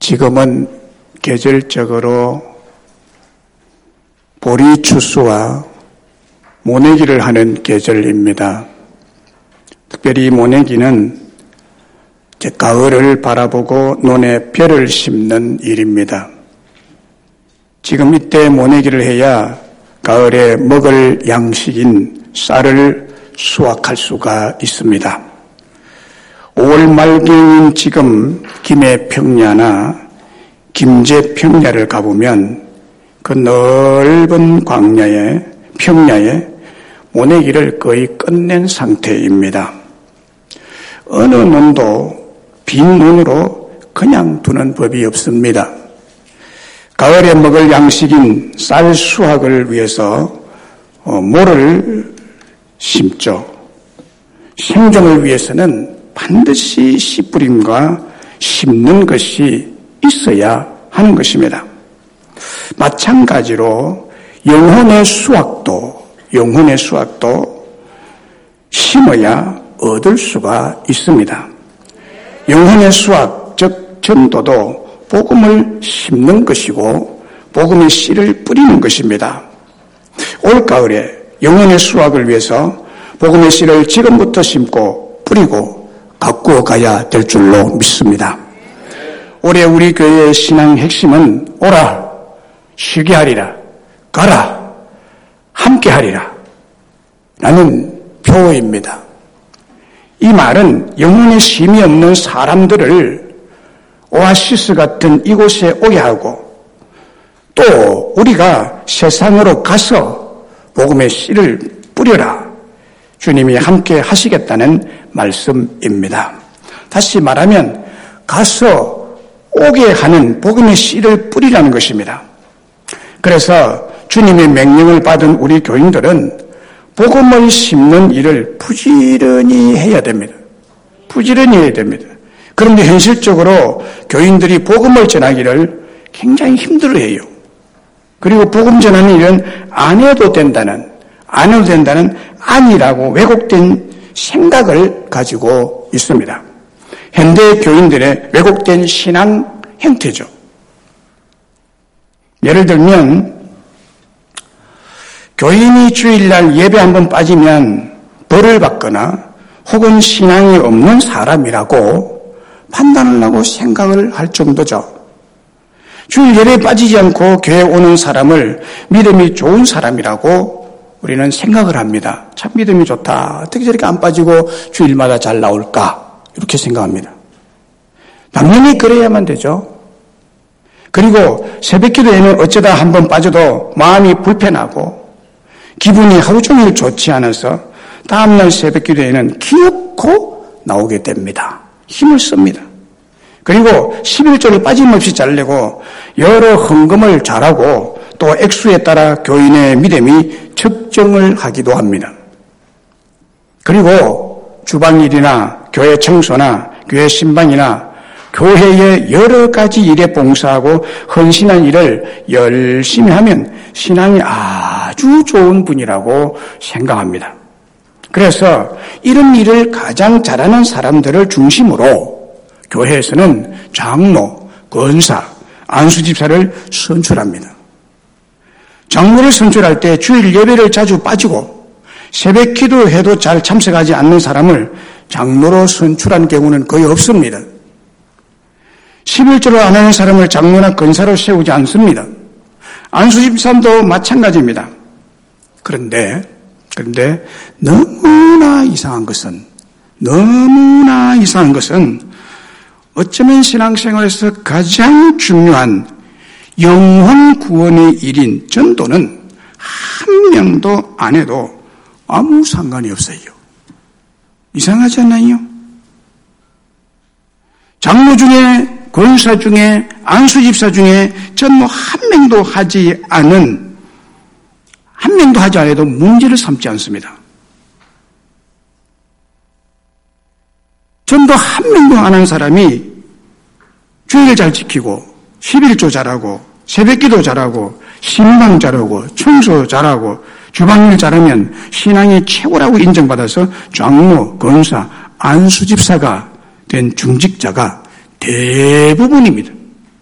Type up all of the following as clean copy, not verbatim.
지금은 계절적으로 보리 추수와 모내기를 하는 계절입니다. 특별히 모내기는 가을을 바라보고 논에 벼를 심는 일입니다. 지금 이때 모내기를 해야 가을에 먹을 양식인 쌀을 수확할 수가 있습니다. 5월 말경인 지금 김해평야나 김제평야를 가보면 그 넓은 광야에 평야에 모내기를 거의 끝낸 상태입니다. 어느 논도 빈 논으로 그냥 두는 법이 없습니다. 가을에 먹을 양식인 쌀 수확을 위해서 모를 심죠. 생존을 위해서는 반드시 씨 뿌림과 심는 것이 있어야 하는 것입니다. 마찬가지로 영혼의 수확도 심어야 얻을 수가 있습니다. 영혼의 수확, 즉 전도도 복음을 심는 것이고 복음의 씨를 뿌리는 것입니다. 올가을에 영혼의 수확을 위해서 복음의 씨를 지금부터 심고 뿌리고 가꾸어 가야 될 줄로 믿습니다. 올해 우리 교회의 신앙 핵심은 오라, 쉬게 하리라, 가라, 함께 하리라 라는 표어입니다. 이 말은 영혼의 쉼이 없는 사람들을 오아시스 같은 이곳에 오게 하고 또 우리가 세상으로 가서 복음의 씨를 뿌려라, 주님이 함께 하시겠다는 말씀입니다. 다시 말하면 가서 오게 하는 복음의 씨를 뿌리라는 것입니다. 그래서 주님의 명령을 받은 우리 교인들은 복음을 심는 일을 부지런히 해야 됩니다. 부지런히 해야 됩니다. 그런데 현실적으로 교인들이 복음을 전하기를 굉장히 힘들어해요. 그리고 복음 전하는 일은 안 해도 된다는 아니라고 왜곡된 생각을 가지고 있습니다. 현대 교인들의 왜곡된 신앙 형태죠. 예를 들면 교인이 주일날 예배 한번 빠지면 벌을 받거나 혹은 신앙이 없는 사람이라고 판단을 하고 생각을 할 정도죠. 주일 예배에 빠지지 않고 교회에 오는 사람을 믿음이 좋은 사람이라고 우리는 생각을 합니다. 참 믿음이 좋다. 어떻게 저렇게 안 빠지고 주일마다 잘 나올까? 이렇게 생각합니다. 당연히 그래야만 되죠. 그리고 새벽기도에는 어쩌다 한번 빠져도 마음이 불편하고 기분이 하루 종일 좋지 않아서 다음날 새벽기도에는 기어코 나오게 됩니다. 힘을 씁니다. 그리고 11조를 빠짐없이 잘 내고 여러 헌금을 잘하고 또 액수에 따라 교인의 믿음이 측정을 하기도 합니다. 그리고 주방일이나 교회 청소나 교회 신방이나 교회의 여러 가지 일에 봉사하고 헌신한 일을 열심히 하면 신앙이 아주 좋은 분이라고 생각합니다. 그래서 이런 일을 가장 잘하는 사람들을 중심으로 교회에서는 장로, 권사, 안수집사를 선출합니다. 장로를 선출할 때 주일 예배를 자주 빠지고 새벽 기도해도 잘 참석하지 않는 사람을 장로로 선출한 경우는 거의 없습니다. 11조를 안 하는 사람을 장로나 권사로 세우지 않습니다. 안수집사도 마찬가지입니다. 그런데 너무나 이상한 것은 어쩌면 신앙생활에서 가장 중요한 영혼 구원의 일인 전도는 한 명도 안 해도 아무 상관이 없어요. 이상하지 않나요? 장로 중에, 권사 중에, 안수집사 중에 전도 한 명도 하지 않아도 문제를 삼지 않습니다. 전도 한 명도 안 한 사람이 주일을 잘 지키고 11조 잘하고 새벽기도 잘하고 신방 잘하고 청소 잘하고 주방일 잘하면 신앙이 최고라고 인정받아서 장로, 권사, 안수집사가 된 중직자가 대부분입니다.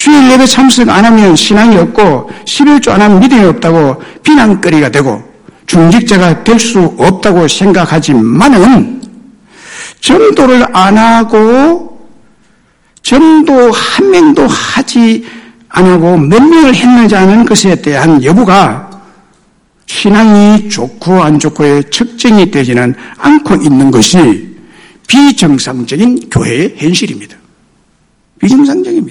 주일 예배 참석 안 하면 신앙이 없고 11조 안 하면 믿음이 없다고 비난거리가 되고 중직자가 될 수 없다고 생각하지만은 전도를 안 하고 전도 한 명도 하지 안 하고 몇 명을 했는지 하는 것에 대한 여부가 신앙이 좋고 안 좋고의 측정이 되지는 않고 있는 것이 비정상적인 교회의 현실입니다. 비정상적입니다.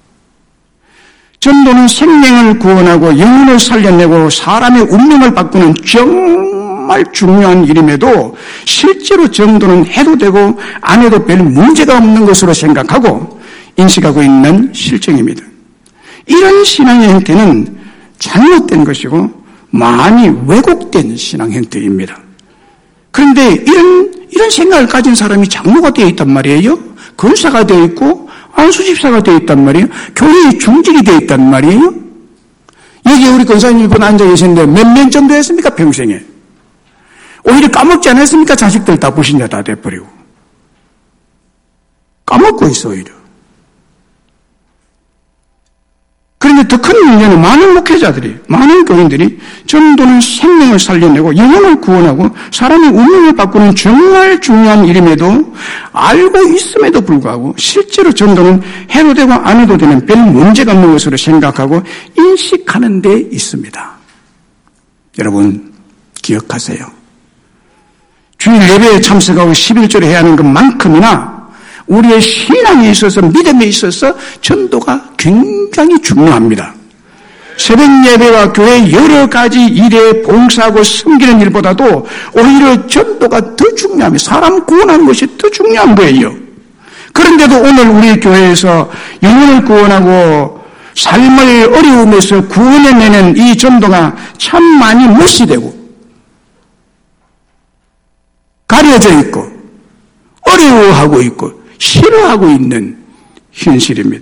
전도는 생명을 구원하고 영혼을 살려내고 사람의 운명을 바꾸는 정말 중요한 일임에도 실제로 전도는 해도 되고 안 해도 별 문제가 없는 것으로 생각하고 인식하고 있는 실정입니다. 이런 신앙의 형태는 잘못된 것이고 많이 왜곡된 신앙 형태입니다. 그런데 이런 생각을 가진 사람이 장로가 되어 있단 말이에요. 권사가 되어 있고 안수집사가 되어 있단 말이에요. 교회의 중직이 되어 있단 말이에요. 여기 우리 권사님 분 앉아 계시는데 몇 명 정도 했습니까? 평생에. 오히려 까먹지 않았습니까? 자식들 다 불신자 다 돼버리고. 까먹고 있어 오히려. 그런데 더 큰 문제는 많은 목회자들이, 많은 교인들이 전도는 생명을 살려내고 영혼을 구원하고 사람의 운명을 바꾸는 정말 중요한 일임에도 알고 있음에도 불구하고 실제로 전도는 해도 되고 안 해도 되는 별 문제가 없는 것으로 생각하고 인식하는 데 있습니다. 여러분 기억하세요. 주일 예배에 참석하고 11조를 해야 하는 것만큼이나 우리의 신앙에 있어서 믿음에 있어서 전도가 굉장히 중요합니다. 새벽 예배와 교회 여러 가지 일에 봉사하고 섬기는 일보다도 오히려 전도가 더 중요합니다. 사람 구원하는 것이 더 중요한 거예요. 그런데도 오늘 우리 교회에서 영혼을 구원하고 삶을 어려움에서 구원해내는 이 전도가 참 많이 무시되고 가려져 있고 어려워하고 있고 싫어하고 있는 현실입니다.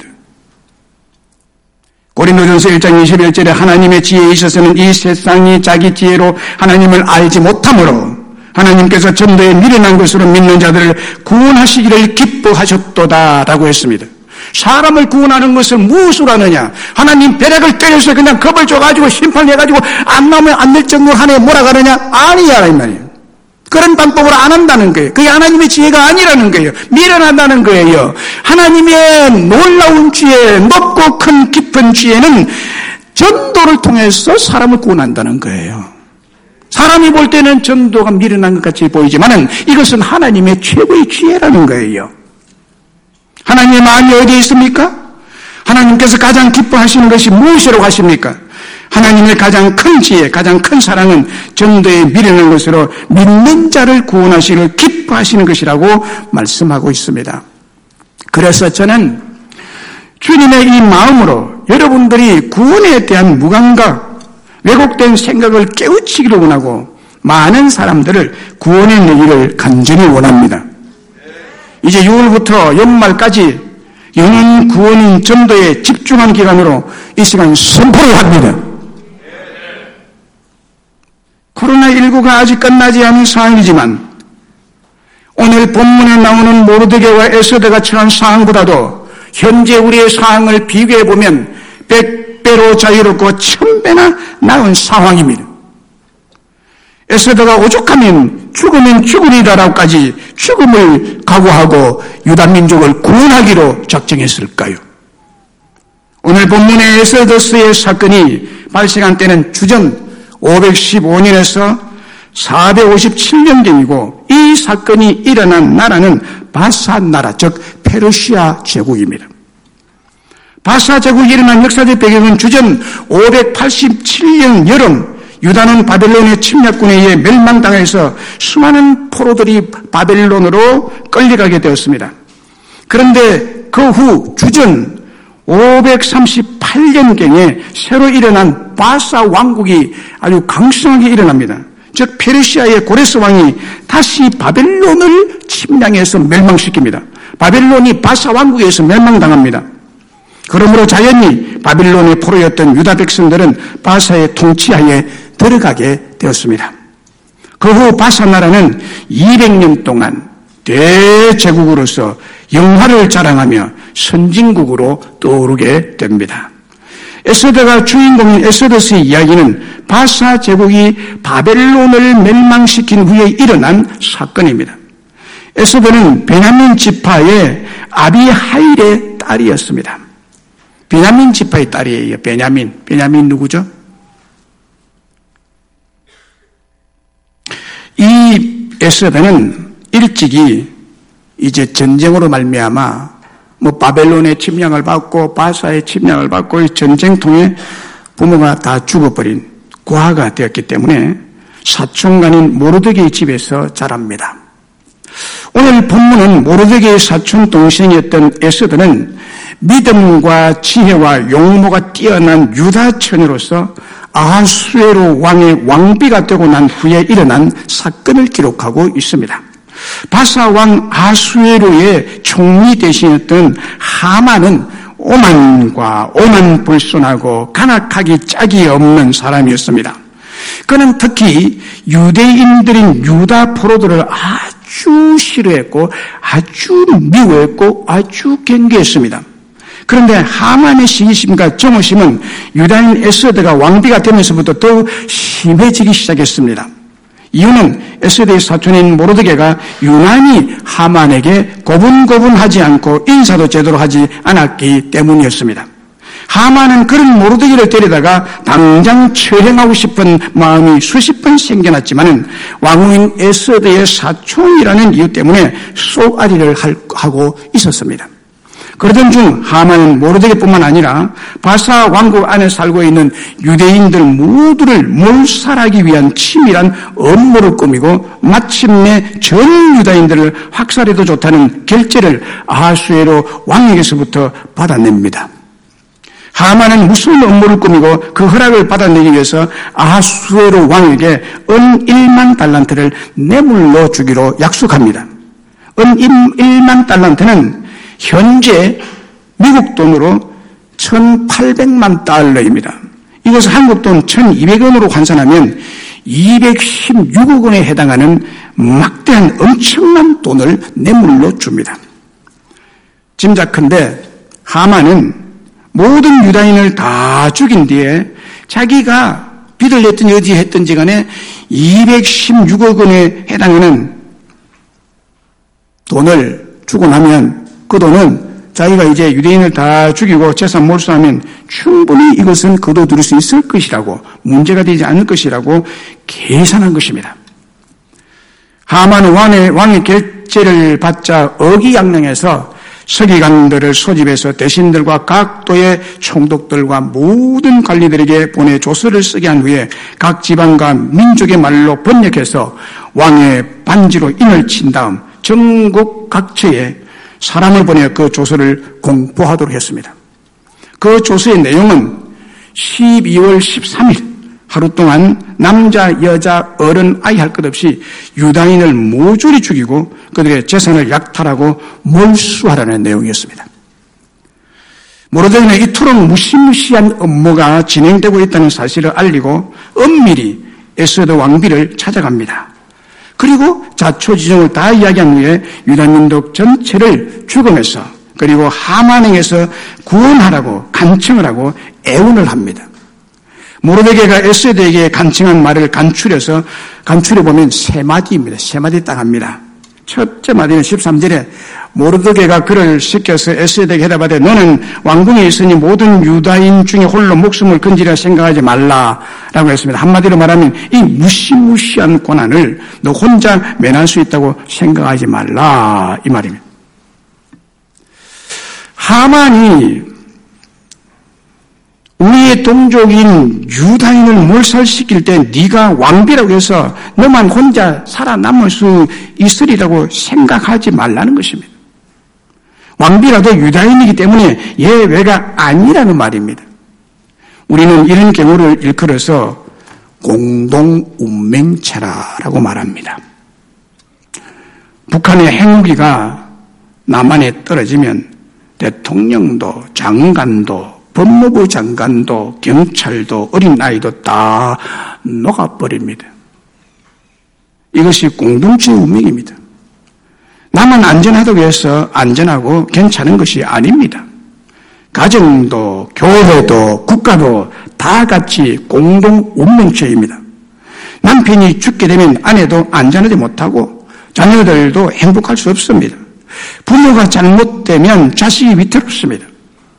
고린도전서 1장 21절에 하나님의 지혜에 있어서는 이 세상이 자기 지혜로 하나님을 알지 못하므로 하나님께서 전도에 미련한 것으로 믿는 자들을 구원하시기를 기뻐하셨도다라고 했습니다. 사람을 구원하는 것을 무엇으로 하느냐? 하나님 벼락을 때려서 그냥 겁을 줘가지고 심판해가지고 안 나오면 안 될 정도로 하나님 몰아가느냐? 아니야 이 말이에요. 그런 방법으로 안 한다는 거예요. 그게 하나님의 지혜가 아니라는 거예요. 미련하다는 거예요. 하나님의 놀라운 지혜, 높고 큰 깊은 지혜는 전도를 통해서 사람을 구원한다는 거예요. 사람이 볼 때는 전도가 미련한 것 같이 보이지만 이것은 하나님의 최고의 지혜라는 거예요. 하나님의 마음이 어디에 있습니까? 하나님께서 가장 기뻐하시는 것이 무엇이라고 하십니까? 하나님의 가장 큰 지혜, 가장 큰 사랑은 전도에 미련한 것으로 믿는 자를 구원하시기를 기뻐하시는 것이라고 말씀하고 있습니다. 그래서 저는 주님의 이 마음으로 여러분들이 구원에 대한 무감각, 왜곡된 생각을 깨우치기를 원하고 많은 사람들을 구원해내기를 간절히 원합니다. 이제 6월부터 연말까지 영혼 구원인 전도에 집중한 기간으로 이 시간 선포를 합니다. 코로나19가 아직 끝나지 않은 상황이지만 오늘 본문에 나오는 모르드게와 에스더가 처한 상황보다도 현재 우리의 상황을 비교해보면 100배로 자유롭고 1000배나 나은 상황입니다. 에스더가 오죽하면 죽으면 죽으리다라고까지 죽음을 각오하고 유다민족을 구원하기로 작정했을까요? 오늘 본문의 에스더스의 사건이 발생한 때는 주전 515년에서 457년경이고 이 사건이 일어난 나라는 바사 나라, 즉 페르시아 제국입니다. 바사 제국이 일어난 역사적 배경은 주전 587년 여름 유다는 바벨론의 침략군에 의해 멸망당해서 수많은 포로들이 바벨론으로 끌려가게 되었습니다. 그런데 그 후 주전 538년경에 새로 일어난 바사 왕국이 아주 강성하게 일어납니다. 즉 페르시아의 고레스 왕이 다시 바벨론을 침략해서 멸망시킵니다. 바벨론이 바사 왕국에서 멸망당합니다. 그러므로 자연히 바벨론의 포로였던 유다 백성들은 바사의 통치하에 들어가게 되었습니다. 그 후 바사 나라는 200년 동안 대제국으로서 영화를 자랑하며 선진국으로 떠오르게 됩니다. 에스더가 주인공인 에스더스의 이야기는 바사 제국이 바벨론을 멸망시킨 후에 일어난 사건입니다. 에스더는 베냐민 지파의 아비하일의 딸이었습니다. 베냐민 지파의 딸이에요. 베냐민 누구죠? 이 에스더는 일찍이 이제 전쟁으로 말미암아 바벨론의 침략을 받고 바사의 침략을 받고 전쟁통에 부모가 다 죽어버린 고아가 되었기 때문에 사촌간인 모르드게의 집에서 자랍니다. 오늘 본문은 모르드게의 사촌 동생이었던 에스더는 믿음과 지혜와 용모가 뛰어난 유다 처녀로서 아하수에로 왕의 왕비가 되고 난 후에 일어난 사건을 기록하고 있습니다. 바사 왕 아하수에로의 총리 대신했던 하만은 오만불손하고 간악하기 짝이 없는 사람이었습니다. 그는 특히 유대인들인 유다 포로들을 아주 싫어했고 아주 미워했고 아주 경계했습니다. 그런데 하만의 시기심과 정오심은 유다인 에스더가 왕비가 되면서부터 더욱 심해지기 시작했습니다. 이유는 에스더의 사촌인 모르드게가 유난히 하만에게 고분고분하지 않고 인사도 제대로 하지 않았기 때문이었습니다. 하만은 그런 모르드게를 데리다가 당장 처형하고 싶은 마음이 수십 번 생겨났지만은 왕후인 에스더의 사촌이라는 이유 때문에 쏘아리를 하고 있었습니다. 그러던 중 하만은 모르드게뿐만 아니라 바사 왕국 안에 살고 있는 유대인들 모두를 몰살하기 위한 치밀한 업무를 꾸미고 마침내 전 유다인들을 학살해도 좋다는 결재를 아하수에로 왕에게서부터 받아냅니다. 하만은 무슨 업무를 꾸미고 그 허락을 받아내기 위해서 아하수에로 왕에게 은 1만 달란트를 뇌물로 주기로 약속합니다. 은 1만 달란트는 현재 미국 돈으로 1,800만 달러입니다. 이것을 한국 돈 1,200원으로 환산하면 216억 원에 해당하는 막대한 엄청난 돈을 뇌물로 줍니다. 짐작컨대 하만은 모든 유다인을 다 죽인 뒤에 자기가 빚을 냈든지 어디 했든지 간에 216억 원에 해당하는 돈을 주고 나면 그 돈은 자기가 이제 유대인을 다 죽이고 재산 몰수하면 충분히 이것은 거둬들일 수 있을 것이라고, 문제가 되지 않을 것이라고 계산한 것입니다. 하만은 왕의 결재를 받자 어기양양해서 서기관들을 소집해서 대신들과 각도의 총독들과 모든 관리들에게 보내 조서를 쓰게 한 후에 각 지방과 민족의 말로 번역해서 왕의 반지로 인을 친 다음 전국 각처에 사람을 보내 그 조서를 공포하도록 했습니다. 그 조서의 내용은 12월 13일 하루 동안 남자, 여자, 어른, 아이 할 것 없이 유다인을 모조리 죽이고 그들의 재산을 약탈하고 몰수하라는 내용이었습니다. 모르드게는 이토록 무시무시한 업무가 진행되고 있다는 사실을 알리고 엄밀히 에스더 왕비를 찾아갑니다. 그리고 자초지종을 다 이야기한 후에 유다민족 전체를 죽음에서 그리고 하만행에서 구원하라고 간청을 하고 애원을 합니다. 모르드게가 에스더에게 간청한 말을 간추려보면 세 마디입니다. 세 마디 딱 합니다. 첫째 마디는 13절에 모르드게가 그를 시켜서 에스더에게 해답하되 너는 왕궁에 있으니 모든 유다인 중에 홀로 목숨을 건지려 생각하지 말라라고 했습니다. 한마디로 말하면 이 무시무시한 고난을 너 혼자 면할 수 있다고 생각하지 말라 이 말입니다. 하만이 우리의 동족인 유다인을 몰살시킬 때 네가 왕비라고 해서 너만 혼자 살아남을 수 있으리라고 생각하지 말라는 것입니다. 왕비라도 유다인이기 때문에 예외가 아니라는 말입니다. 우리는 이런 경우를 일컬어서 공동운명체라고 말합니다. 북한의 핵무기가 남한에 떨어지면 대통령도 장관도 법무부 장관도 경찰도 어린아이도 다 녹아버립니다. 이것이 공동체 운명입니다. 나만 안전하다고 해서 안전하고 괜찮은 것이 아닙니다. 가정도 교회도 국가도 다 같이 공동 운명체입니다. 남편이 죽게 되면 아내도 안전하지 못하고 자녀들도 행복할 수 없습니다. 부모가 잘못되면 자식이 위태롭습니다.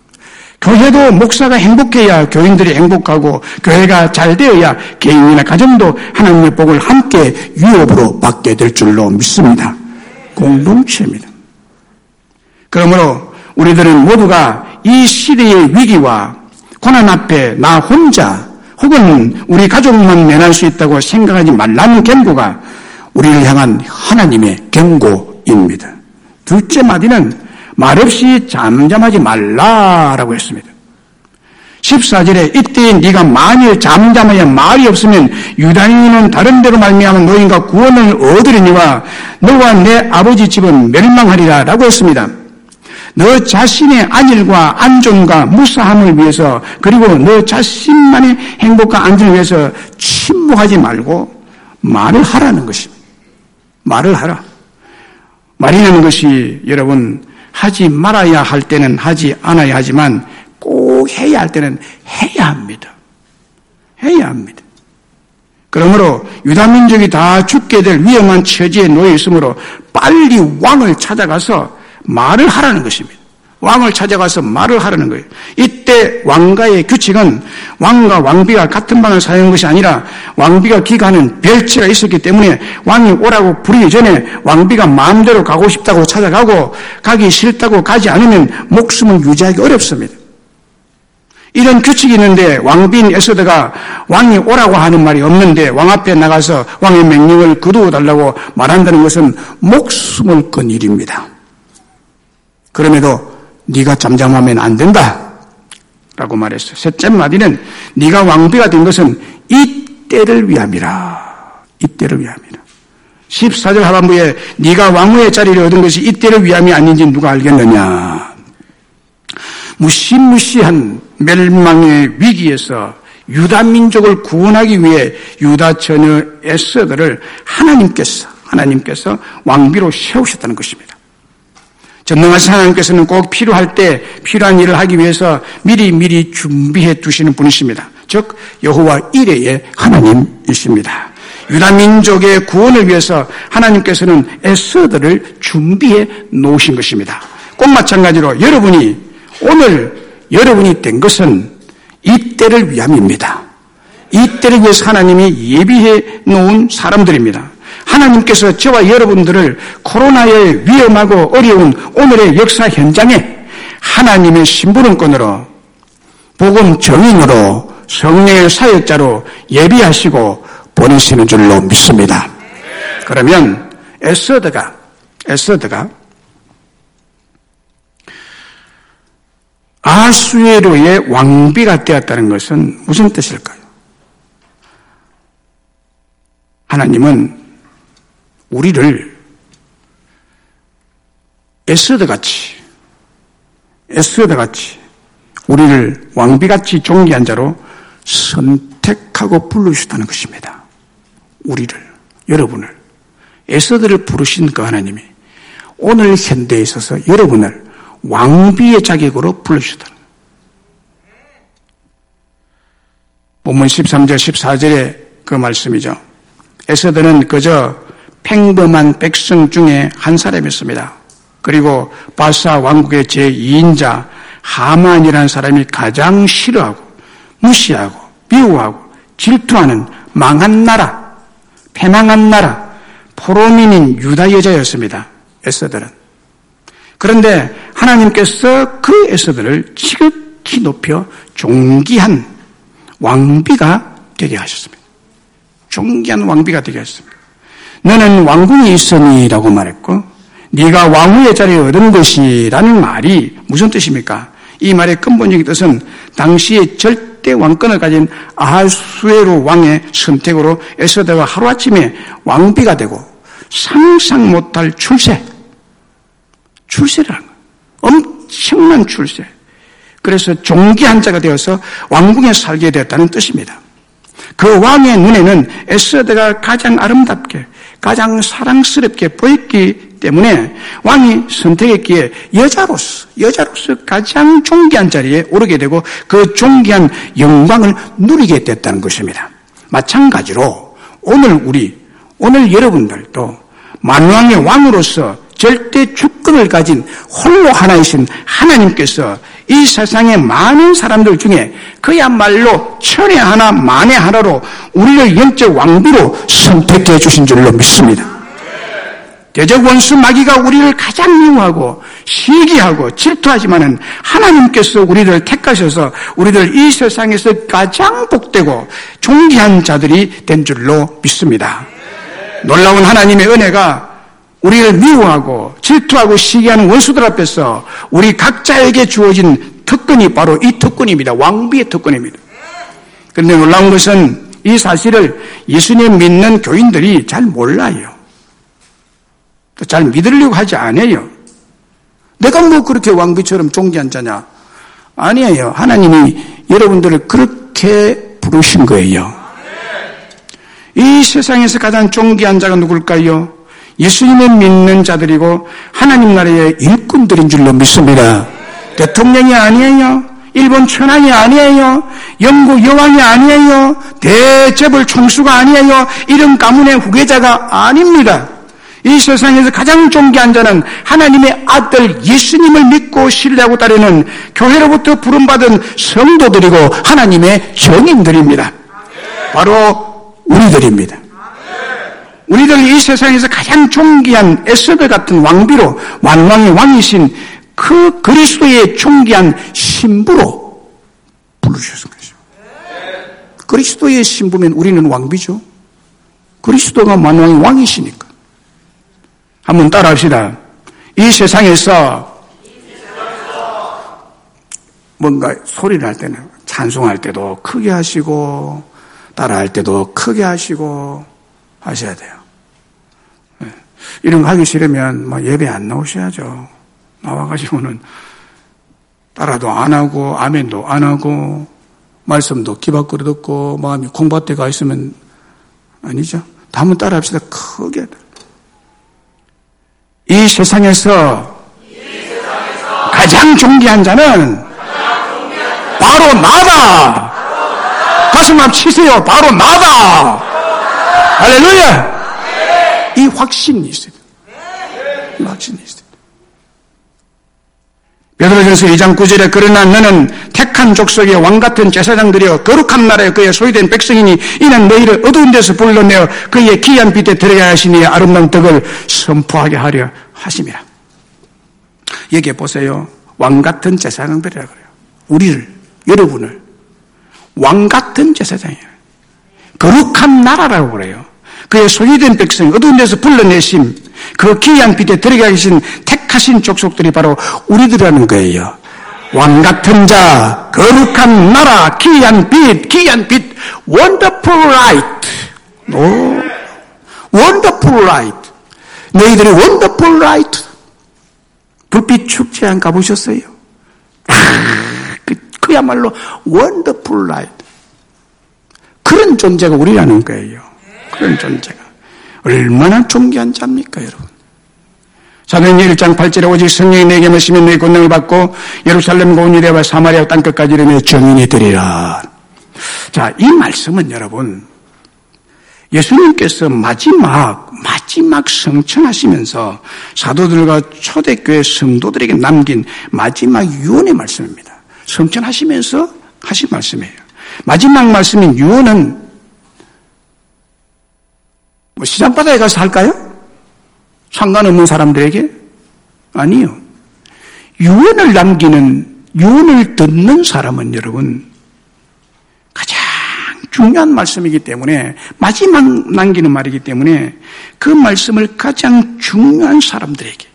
교회도 목사가 행복해야 교인들이 행복하고 교회가 잘 되어야 개인이나 가정도 하나님의 복을 함께 유업으로 받게 될 줄로 믿습니다. 공동체입니다. 그러므로 우리들은 모두가 이 시대의 위기와 고난 앞에 나 혼자 혹은 우리 가족만 면할 수 있다고 생각하지 말라는 경고가 우리를 향한 하나님의 경고입니다. 둘째 마디는 말없이 잠잠하지 말라라고 했습니다. 14절에 이때 네가 만일 잠잠하여 말이 없으면 유다인은 다른 데로 말미암은 너희가 구원을 얻으리니와 너와 내 아버지 집은 멸망하리라 라고 했습니다. 너 자신의 안일과 안전과 무사함을 위해서 그리고 너 자신만의 행복과 안전을 위해서 침묵하지 말고 말을 하라는 것입니다. 말을 하라. 말이라는 것이 여러분 하지 말아야 할 때는 하지 않아야 하지만 꼭 해야 할 때는 해야 합니다. 해야 합니다. 그러므로 유다민족이 다 죽게 될 위험한 처지에 놓여 있으므로 빨리 왕을 찾아가서 말을 하라는 것입니다. 왕을 찾아가서 말을 하라는 거예요. 이때 왕가의 규칙은 왕과 왕비가 같은 방을 사용한 것이 아니라 왕비가 기가하는 별치가 있었기 때문에 왕이 오라고 부르기 전에 왕비가 마음대로 가고 싶다고 찾아가고 가기 싫다고 가지 않으면 목숨을 유지하기 어렵습니다. 이런 규칙이 있는데 왕비인 에스더가 왕이 오라고 하는 말이 없는데 왕 앞에 나가서 왕의 명령을 거두어달라고 말한다는 것은 목숨을 건 일입니다. 그럼에도 네가 잠잠하면 안 된다 라고 말했어요. 셋째 마디는 네가 왕비가 된 것은 이때를 위함이라. 이때를 위함이라. 14절 하반부에 네가 왕후의 자리를 얻은 것이 이때를 위함이 아닌지 누가 알겠느냐. 무시무시한 멸망의 위기에서 유다 민족을 구원하기 위해 유다 처녀 에스더를 하나님께서 왕비로 세우셨다는 것입니다. 전능하신 하나님께서는 꼭 필요할 때 필요한 일을 하기 위해서 미리 준비해 두시는 분이십니다. 즉 여호와 이레의 하나님이십니다. 유다 민족의 구원을 위해서 하나님께서는 에스더를 준비해 놓으신 것입니다. 꼭 마찬가지로 여러분이 된 것은 이때를 위함입니다. 이때를 위해서 하나님이 예비해 놓은 사람들입니다. 하나님께서 저와 여러분들을 코로나의 위험하고 어려운 오늘의 역사 현장에 하나님의 심부름꾼으로 복음 증인으로 성령의 사역자로 예비하시고 보내시는 줄로 믿습니다. 그러면 에스더가 아수에로의 왕비가 되었다는 것은 무슨 뜻일까요? 하나님은 우리를 에스더같이 우리를 왕비같이 존귀한 자로 선택하고 부르셨다는 것입니다. 여러분을 에스더를 부르신 그 하나님이 오늘 현대에 있어서 여러분을 왕비의 자격으로 불러주셨다는 거예요. 본문 13절 14절의 그 말씀이죠. 에스더는 그저 평범한 백성 중에 한 사람이었습니다. 그리고 바사 왕국의 제2인자 하만이라는 사람이 가장 싫어하고 무시하고 미워하고 질투하는 망한 나라, 패망한 나라, 포로민인 유다 여자였습니다. 에스더는. 그런데 하나님께서 그 에스더를 지극히 높여 존귀한 왕비가 되게 하셨습니다. 존귀한 왕비가 되게 하셨습니다. 너는 왕궁이 있으니라고 말했고 네가 왕후의 자리를 얻은 것이라는 말이 무슨 뜻입니까? 이 말의 근본적인 뜻은 당시에 절대 왕권을 가진 아하수에로 왕의 선택으로 에스더가 하루아침에 왕비가 되고 상상 못할 출세라는 거예요. 엄청난 출세. 그래서 존귀한 자가 되어서 왕궁에 살게 되었다는 뜻입니다. 그 왕의 눈에는 에스더가 가장 아름답게 가장 사랑스럽게 보였기 때문에 왕이 선택했기에 여자로서 가장 존귀한 자리에 오르게 되고 그 존귀한 영광을 누리게 됐다는 것입니다. 마찬가지로 오늘 여러분들도 만왕의 왕으로서 절대 주권을 가진 홀로 하나이신 하나님께서 이 세상의 많은 사람들 중에 그야말로 천에 하나 만에 하나로 우리를 영적 왕비로 선택해 주신 줄로 믿습니다. 대적 원수 마귀가 우리를 가장 미워하고 시기하고 질투하지만은 하나님께서 우리를 택하셔서 우리를 이 세상에서 가장 복되고 존귀한 자들이 된 줄로 믿습니다. 놀라운 하나님의 은혜가 우리를 미워하고 질투하고 시기하는 원수들 앞에서 우리 각자에게 주어진 특권이 바로 이 특권입니다. 왕비의 특권입니다. 그런데 놀라운 것은 이 사실을 예수님 믿는 교인들이 잘 몰라요. 또 잘 믿으려고 하지 않아요. 내가 뭐 그렇게 왕비처럼 존귀한 자냐? 아니에요. 하나님이 여러분들을 그렇게 부르신 거예요. 이 세상에서 가장 존귀한 자가 누굴까요? 예수님을 믿는 자들이고 하나님 나라의 일꾼들인 줄로 믿습니다. 대통령이 아니에요. 일본 천황이 아니에요. 영국 여왕이 아니에요. 대재벌 총수가 아니에요. 이런 가문의 후계자가 아닙니다. 이 세상에서 가장 존귀한 자는 하나님의 아들 예수님을 믿고 신뢰하고 따르는 교회로부터 부름받은 성도들이고 하나님의 정인들입니다. 바로 우리들입니다. 우리들 이 세상에서 가장 존귀한 에스더 같은 왕비로 만왕의 왕이신 그 그리스도의 존귀한 신부로 부르셨을 것입니다. 그리스도의 신부면 우리는 왕비죠. 그리스도가 만왕의 왕이시니까. 한번 따라합시다. 이 세상에서 뭔가 소리를 할 때는 찬송할 때도 크게 하시고 따라할 때도 크게 하시고 하셔야 돼요. 이런 거 하기 싫으면 예배 안 나오셔야죠. 나와가지고는 따라도 안 하고 아멘도 안 하고 말씀도 기박거리 듣고 마음이 콩밭에 가 있으면 아니죠. 다 한번 따라합시다. 크게. 이 세상에서 가장 존귀한 자는 바로 나다. 가슴 한번 치세요. 바로 나다. 할렐루야. 이 확신이 있어요. 이 확신이 있어요. 베드로전서 2장 9절에 그러나 너는 택한 족속의 왕같은 제사장들이여 거룩한 나라에 그의 소유된 백성이니 이는 너희를 어두운 데서 불러내어 그의 기이한 빛에 들어가야 하시니 아름다운 덕을 선포하게 하려 하심이라. 여기에 보세요. 왕같은 제사장들이라 그래요. 우리를, 여러분을 왕같은 제사장이에요. 거룩한 나라라고 그래요. 그의 소유된 백성, 어두운 데서 불러내심, 그 기이한 빛에 들어가 계신 택하신 족속들이 바로 우리들이라는 거예요. 왕같은 자, 거룩한 나라, 기이한 빛, wonderful light. wonderful light. 너희들이 wonderful light. 불빛 축제 안 가보셨어요? 그야말로 wonderful light. 그런 존재가 우리라는 거예요. 그런 존재가. 얼마나 존귀한 자입니까, 여러분? 사도행전 1장 8절에 오직 성령이 내게 머시면 너희 권능을 받고 예루살렘과 온 유대와 사마리아 땅끝까지 이르며 증인이 되리라. 자, 이 말씀은 여러분, 예수님께서 마지막 성천하시면서 사도들과 초대교회 성도들에게 남긴 마지막 유언의 말씀입니다. 성천하시면서 하신 말씀이에요. 마지막 말씀인 유언은 시장바다에 가서 할까요? 상관없는 사람들에게? 아니요. 유언을 듣는 사람은 여러분, 가장 중요한 말씀이기 때문에, 마지막 남기는 말이기 때문에, 그 말씀을 가장 중요한 사람들에게,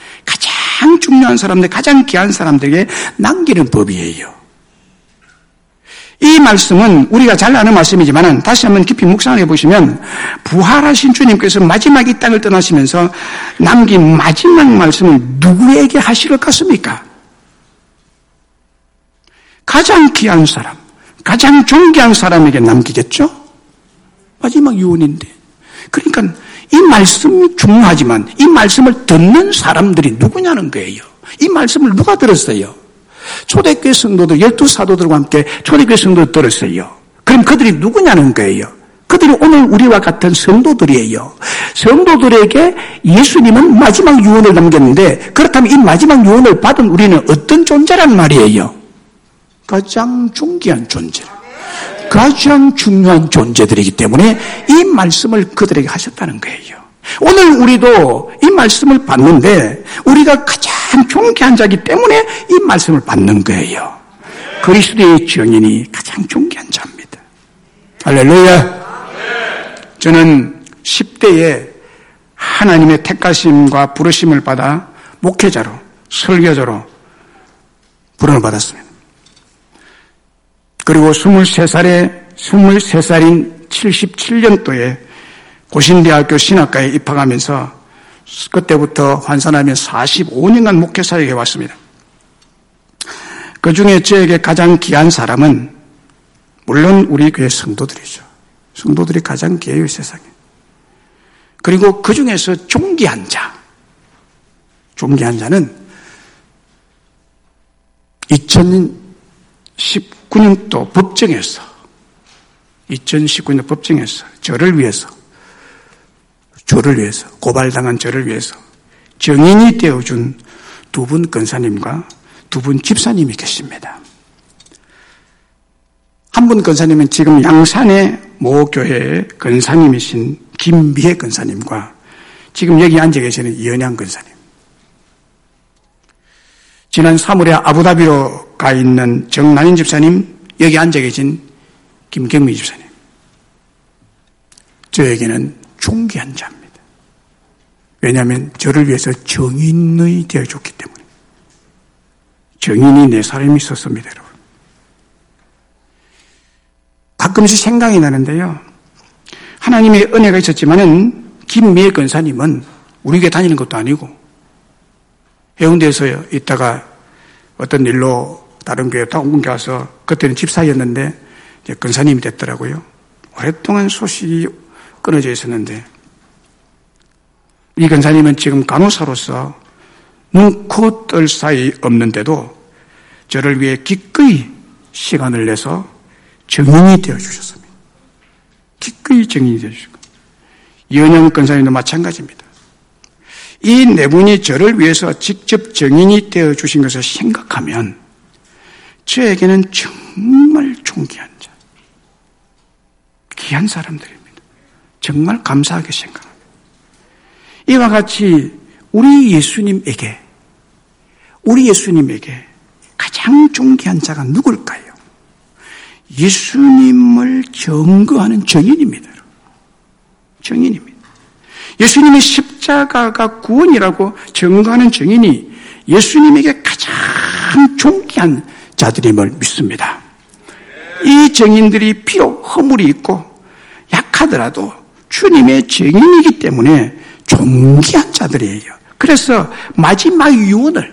가장 귀한 사람들에게 남기는 법이에요. 이 말씀은 우리가 잘 아는 말씀이지만 다시 한번 깊이 묵상을 해보시면 부활하신 주님께서 마지막 이 땅을 떠나시면서 남긴 마지막 말씀을 누구에게 하실 것 같습니까? 가장 귀한 사람, 가장 존귀한 사람에게 남기겠죠? 마지막 유언인데. 그러니까 이 말씀이 중요하지만 이 말씀을 듣는 사람들이 누구냐는 거예요. 이 말씀을 누가 들었어요? 초대교회 성도들, 12사도들과 함께 초대교회 성도들 들었어요. 그럼 그들이 누구냐는 거예요. 그들이 오늘 우리와 같은 성도들이에요. 성도들에게 예수님은 마지막 유언을 남겼는데, 그렇다면 이 마지막 유언을 받은 우리는 어떤 존재란 말이에요? 가장 존귀한 존재, 가장 중요한 존재들이기 때문에 이 말씀을 그들에게 하셨다는 거예요. 오늘 우리도 이 말씀을 받는데 우리가 가장 존귀한 자이기 때문에 이 말씀을 받는 거예요. 그리스도의 증인이 가장 존귀한 자입니다. 할렐루야. 저는 10대에 하나님의 택하심과 부르심을 받아 목회자로, 설교자로 부름을 받았습니다. 그리고 23살인 77년도에 고신대학교 신학과에 입학하면서 그때부터 환산하면 45년간 목회 사역에 왔습니다. 그 중에 저에게 가장 귀한 사람은 물론 우리 교회 성도들이죠. 성도들이 가장 귀해요, 세상에. 그리고 그 중에서 존귀한 자는 2019년도 법정에서 저를 위해서 고발당한 저를 위해서 정인이 되어준 두 분 권사님과 두 분 집사님이 계십니다. 한 분 권사님은 지금 양산의 모 교회의 권사님이신 김미애 권사님과 지금 여기 앉아 계시는 이은양 권사님. 지난 3월에 아부다비로 가 있는 정난인 집사님, 여기 앉아 계신 김경미 집사님. 저에게는 존귀한 자입니다. 왜냐하면 저를 위해서 정인이 되어줬기 때문에. 정인이 내 사람이 있었습니다, 여러분. 가끔씩 생각이 나는데요. 하나님의 은혜가 있었지만은 김미애 권사님은 우리 교회 다니는 것도 아니고 해운대에서 있다가 어떤 일로 다른 교회 옮겨 와서 그때는 집사였는데 이제 권사님이 됐더라고요. 오랫동안 소식이 끊어져 있었는데 이 권사님은 지금 간호사로서 눈, 코, 뜰 사이 없는데도 저를 위해 기꺼이 시간을 내서 정인이 되어주셨습니다. 기꺼이 정인이 되어주시고 이은영 권사님도 마찬가지입니다. 이 네 분이 저를 위해서 직접 정인이 되어주신 것을 생각하면 저에게는 정말 존귀한 자, 귀한 사람들입니다. 정말 감사하게 생각합니다. 이와 같이 우리 예수님에게 가장 존귀한 자가 누굴까요? 예수님을 증거하는 정인입니다. 정인입니다. 예수님의 십자가가 구원이라고 증거하는 정인이 예수님에게 가장 존귀한 자들임을 믿습니다. 이 정인들이 비록 허물이 있고 약하더라도 주님의 정인이기 때문에 존귀한 자들이에요. 그래서 마지막 유언을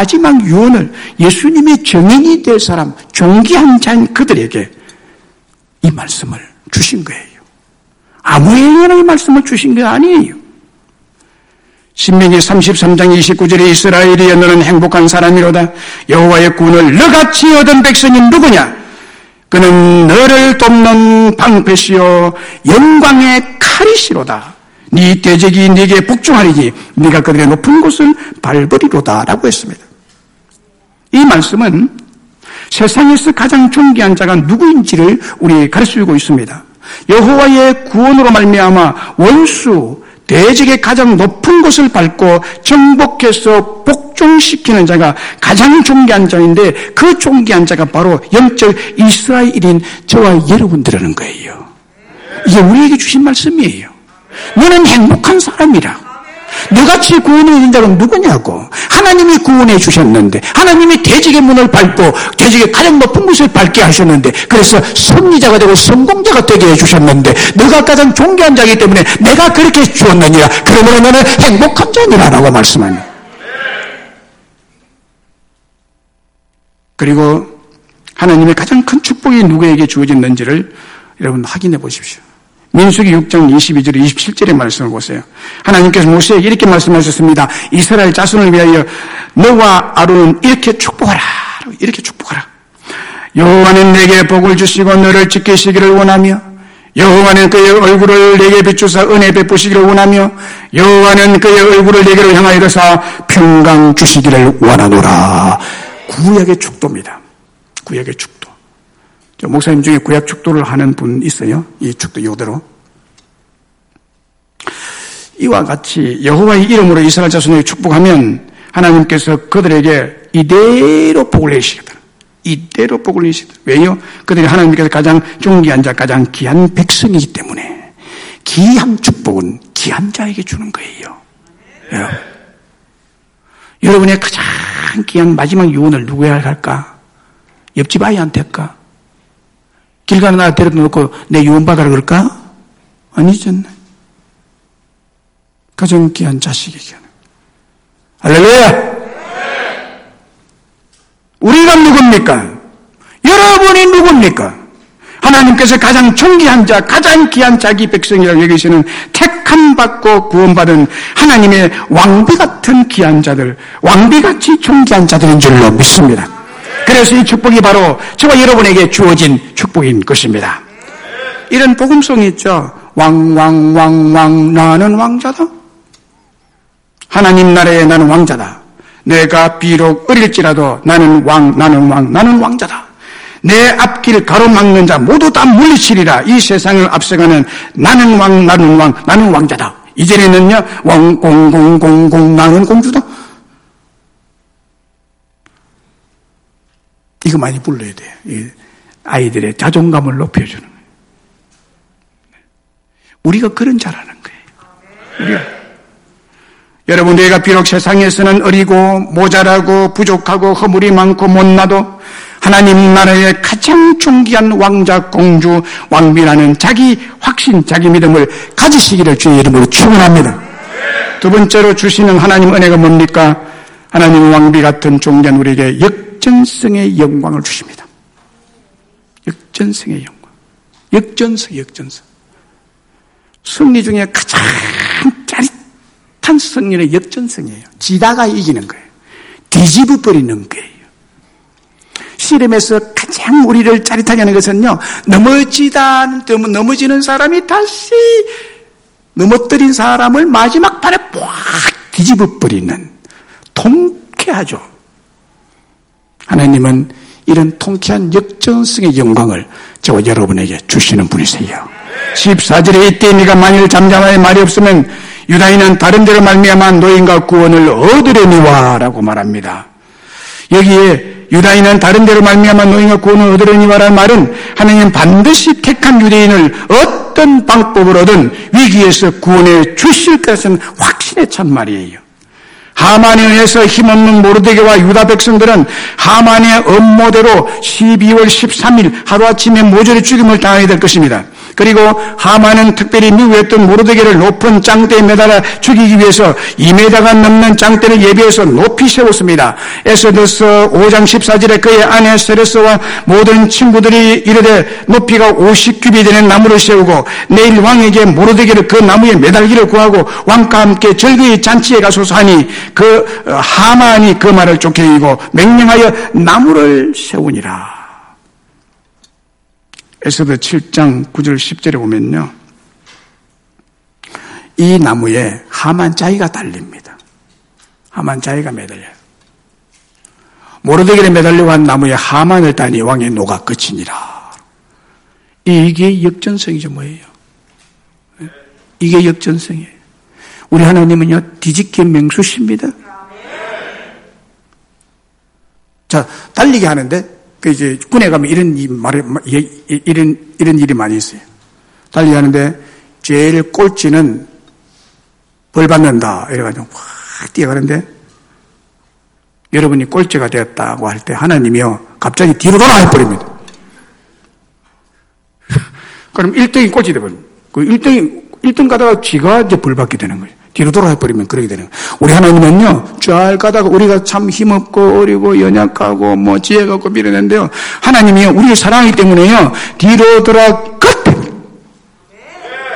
예수님의 정인이 될 사람, 존귀한 자인 그들에게 이 말씀을 주신 거예요. 아무에게나 이 말씀을 주신 게 아니에요. 신명기 33장 29절에 이스라엘이여 너는 행복한 사람이로다. 여호와의 구원을 너같이 얻은 백성이 누구냐? 그는 너를 돕는 방패시요 영광의 칼이시로다. 네 대적이 네게 복종하리니 네가 그들의 높은 곳을 밟으리로다 라고 했습니다. 이 말씀은 세상에서 가장 존귀한 자가 누구인지를 우리 가르쳐주고 있습니다. 여호와의 구원으로 말미암아 원수 대적의 가장 높은 곳을 밟고 정복해서 복종시키는 자가 가장 존귀한 자인데 그 존귀한 자가 바로 영적 이스라엘인 저와 여러분들이라는 거예요. 이게 우리에게 주신 말씀이에요. 너는 행복한 사람이라. 너같이 구원을 얻는 자는 누구냐고. 하나님이 구원해 주셨는데 하나님이 대적의 문을 밟고 대적의 가장 높은 곳을 밟게 하셨는데 그래서 승리자가 되고 성공자가 되게 해주셨는데 너가 가장 존귀한 자이기 때문에 내가 그렇게 주었느니라. 그러므로 너는 행복한 자니라 라고 말씀합니다. 그리고 하나님의 가장 큰 축복이 누구에게 주어졌는지를 여러분 확인해 보십시오. 민수기 6장 22절 27절의 말씀을 보세요. 하나님께서 모세에게 이렇게 말씀하셨습니다. 이스라엘 자손을 위하여 너와 아론은 이렇게 축복하라. 이렇게 축복하라. 여호와는 내게 복을 주시고 너를 지키시기를 원하며 여호와는 그의 얼굴을 내게 비추사 은혜 베푸시기를 원하며 여호와는 그의 얼굴을 내게로 향하여서 평강 주시기를 원하노라. 구약의 축도입니다. 구약의 축도. 목사님 중에 구약 축도를 하는 분 있어요? 이 축도 이대로. 이와 같이 여호와의 이름으로 이스라엘 자손에게 축복하면 하나님께서 그들에게 이대로 복을 내시겠다. 이대로 복을 내시겠다. 왜요? 그들이 하나님께서 가장 존귀한 자, 가장 귀한 백성이기 때문에 귀한 축복은 귀한 자에게 주는 거예요. 여러분의 가장 귀한 마지막 유언을 누구에게 할까? 옆집 아이한테 할까? 길 가는 날 데려다 놓고 내 유언 받아라 그럴까? 아니잖아요. 가장 귀한 자식에게 하는. 할렐루야! 우리가 누굽니까? 여러분이 누굽니까? 하나님께서 가장 존귀한 자, 가장 귀한 자기 백성이라고 여기시는 택함 받고 구원받은 하나님의 왕비 같은 귀한 자들, 왕비같이 존귀한 자들인 줄로 믿습니다. 그래서 이 축복이 바로 저와 여러분에게 주어진 축복인 것입니다. 이런 복음성이 있죠. 왕 나는 왕자다. 하나님 나라에 나는 왕자다. 내가 비록 어릴지라도 나는 왕자다. 내 앞길 가로막는 자 모두 다 물리치리라. 이 세상을 앞서가는 나는 왕자다. 이전에는요, 왕공공공공 나는 공주다. 이거 많이 불러야 돼요. 아이들의 자존감을 높여주는 거예요. 우리가 그런 자라는 거예요. 여러분, 내가 비록 세상에서는 어리고 모자라고 부족하고 허물이 많고 못나도 하나님 나라의 가장 존귀한 왕자, 공주, 왕비라는 자기 확신, 자기 믿음을 가지시기를 주의 이름으로 축원합니다. 두 번째로 주시는 하나님 은혜가 뭡니까? 하나님 왕비 같은 존귀한 우리에게 역전성의 영광을 주십니다. 역전성의 영광. 역전성. 승리 중에 가장 짜릿한 승리는 역전성이에요. 지다가 이기는 거예요. 뒤집어 버리는 거예요. 씨름에서 가장 우리를 짜릿하게 하는 것은요, 넘어지는 사람이 다시 넘어뜨린 사람을 마지막 판에 꽉 뒤집어 버리는, 통쾌하죠. 하나님은 이런 통쾌한 역전성의 영광을 저와 여러분에게 주시는 분이세요. 14절에 이때 네가 만일 잠잠하여 말이 없으면 유다인은 다른 데로 말미암아 노인과 구원을 얻으려니와 라고 말합니다. 여기에 유다인은 다른 데로 말미암아 노인과 구원을 얻으려니와라는 말은 하나님은 반드시 택한 유대인을 어떤 방법으로든 위기에서 구원해 주실 것은 확신에 찬 말이에요. 하만에 의해서 힘없는 모르드게와 유다 백성들은 하만의 음모대로 12월 13일 하루아침에 모조리 죽임을 당하게 될 것입니다. 그리고 하만은 특별히 미워했던 모르드게를 높은 장대에 매달아 죽이기 위해서 2m가 넘는 장대를 예비해서 높이 세웠습니다. 에스더서 5장 14절에 그의 아내 세레스와 모든 친구들이 이르되 높이가 50규빗이 되는 나무를 세우고 내일 왕에게 모르드게를 그 나무에 매달기를 구하고 왕과 함께 절기의 잔치에 가소서 하니 그 하만이 그 말을 좋게 여기고 명령하여 나무를 세우니라. 에스더 7장 9절 10절에 보면요, 이 나무에 하만 자기가 달립니다. 하만 자기가 매달려요. 모르드게를 매달려고 한 나무에 하만을 따니 왕의 노가 끝이니라. 이게 역전성이죠. 뭐예요? 이게 역전성이에요. 우리 하나님은요, 뒤집기 명수십니다. 자, 달리게 하는데 이제 군에 가면 이런 일이 많이 있어요. 달리게 하는데 제일 꼴찌는 벌 받는다 이래가지고 확 뛰어가는데 여러분이 꼴찌가 되었다고 할 때 하나님이요 갑자기 뒤로 돌아 해버립니다. 그럼 1등이 꼴찌 되거든요. 그 1등 가다가 지가 이제 벌 받게 되는 거예요. 뒤로 돌아버리면 그러게 되는 거예요. 우리 하나님은요, 잘 가다가 우리가 참 힘없고 어리고 연약하고 뭐 지혜가 없고 미련한데요, 하나님이요, 우리를 사랑하기 때문에요, 뒤로 돌아 끝!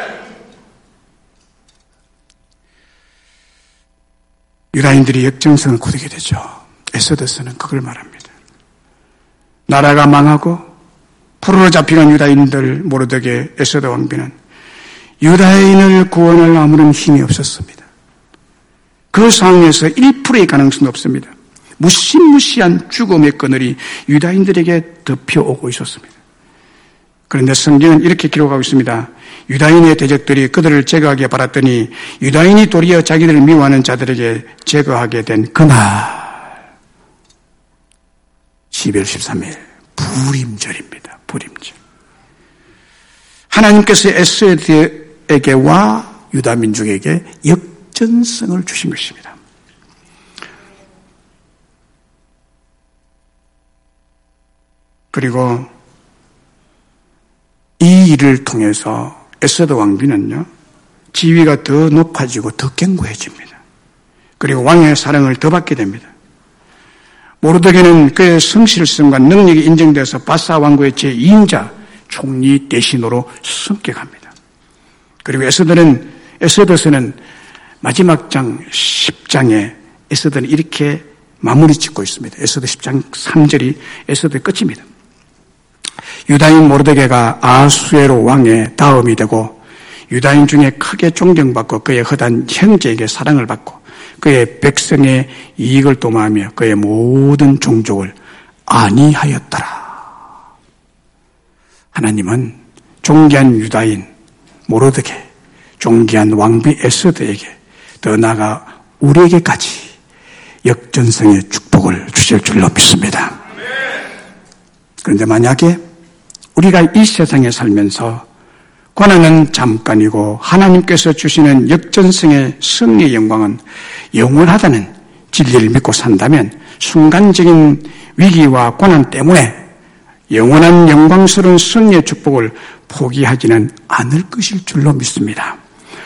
유다인들이 역전성을 거두게 되죠. 에스더서는 그걸 말합니다. 나라가 망하고 포로로 잡혀간 유다인들 모르드게 에스더 왕비는 유다인을 구원할 아무런 힘이 없었습니다. 그 상황에서 1%의 가능성도 없습니다. 무시무시한 죽음의 그늘이 유다인들에게 덮여오고 있었습니다. 그런데 성경은 이렇게 기록하고 있습니다. 유다인의 대적들이 그들을 제거하게 바랐더니 유다인이 도리어 자기들을 미워하는 자들에게 제거하게 된 그날 12월 13일 부림절입니다. 부림절. 하나님께서 에스더에게와 유다 민족에게 역전성을 주신 것입니다. 그리고 이 일을 통해서 에스더 왕비는요, 지위가 더 높아지고 더 견고해집니다. 그리고 왕의 사랑을 더 받게 됩니다. 모르드게는 그의 성실성과 능력이 인정돼서 바사 왕국의 제2인자 총리 대신으로 승격합니다. 그리고 에스더서는 마지막 장 10장에 에스더는 이렇게 마무리 짓고 있습니다. 에스더 10장 3절이 에스더의 끝입니다. 유다인 모르드게가 아수에로 왕의 다음이 되고 유다인 중에 크게 존경받고 그의 허단 형제에게 사랑을 받고 그의 백성의 이익을 도모하며 그의 모든 종족을 안위하였더라. 하나님은 존귀한 유다인 모르드게, 존귀한 왕비 에스더에게 더 나아가 우리에게까지 역전성의 축복을 주실 줄로 믿습니다. 그런데 만약에 우리가 이 세상에 살면서 고난은 잠깐이고 하나님께서 주시는 역전성의 승리의 영광은 영원하다는 진리를 믿고 산다면 순간적인 위기와 고난 때문에 영원한 영광스러운 승리의 축복을 포기하지는 않을 것일 줄로 믿습니다.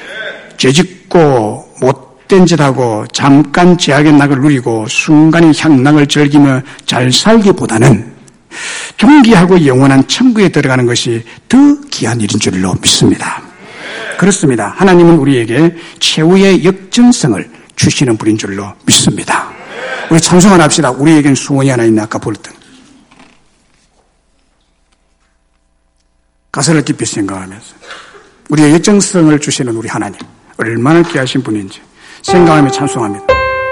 죄짓고 못된 짓하고 잠깐 제약의 낙을 누리고 순간의 향락을 즐기며 잘 살기보다는 존귀하고 영원한 천국에 들어가는 것이 더 귀한 일인 줄로 믿습니다. 그렇습니다. 하나님은 우리에게 최후의 역전성을 주시는 분인 줄로 믿습니다. 우리 찬송을 합시다. 우리에겐 소원이 하나 있네. 아까 부르던 가사를 깊이 생각하면서 우리의 역전성을 주시는 우리 하나님 얼마나 귀하신 분인지 생각하며 찬송합니다.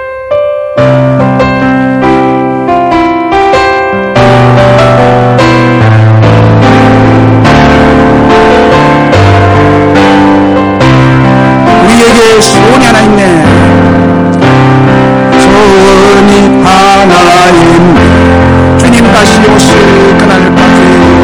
우리에게 소원이 하나 있네. 소원이 하나 있네. 주님 다시 오실 그날까지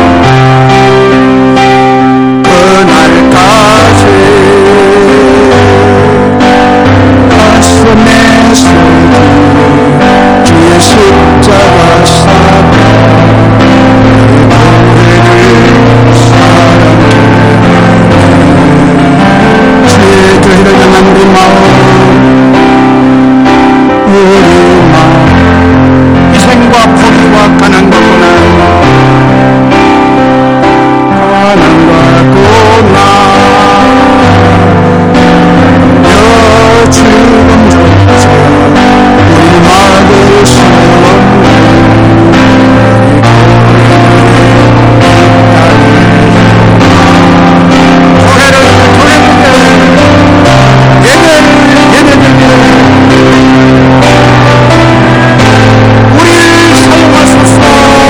가슴에 새긴 주의 십자가 사랑 노래를 사랑해 주의 교회를 향한 우리 마음 희생과 포기와 가난과 고난 죽음 조차 우리 막을 수 없는 우리를 사용하소서.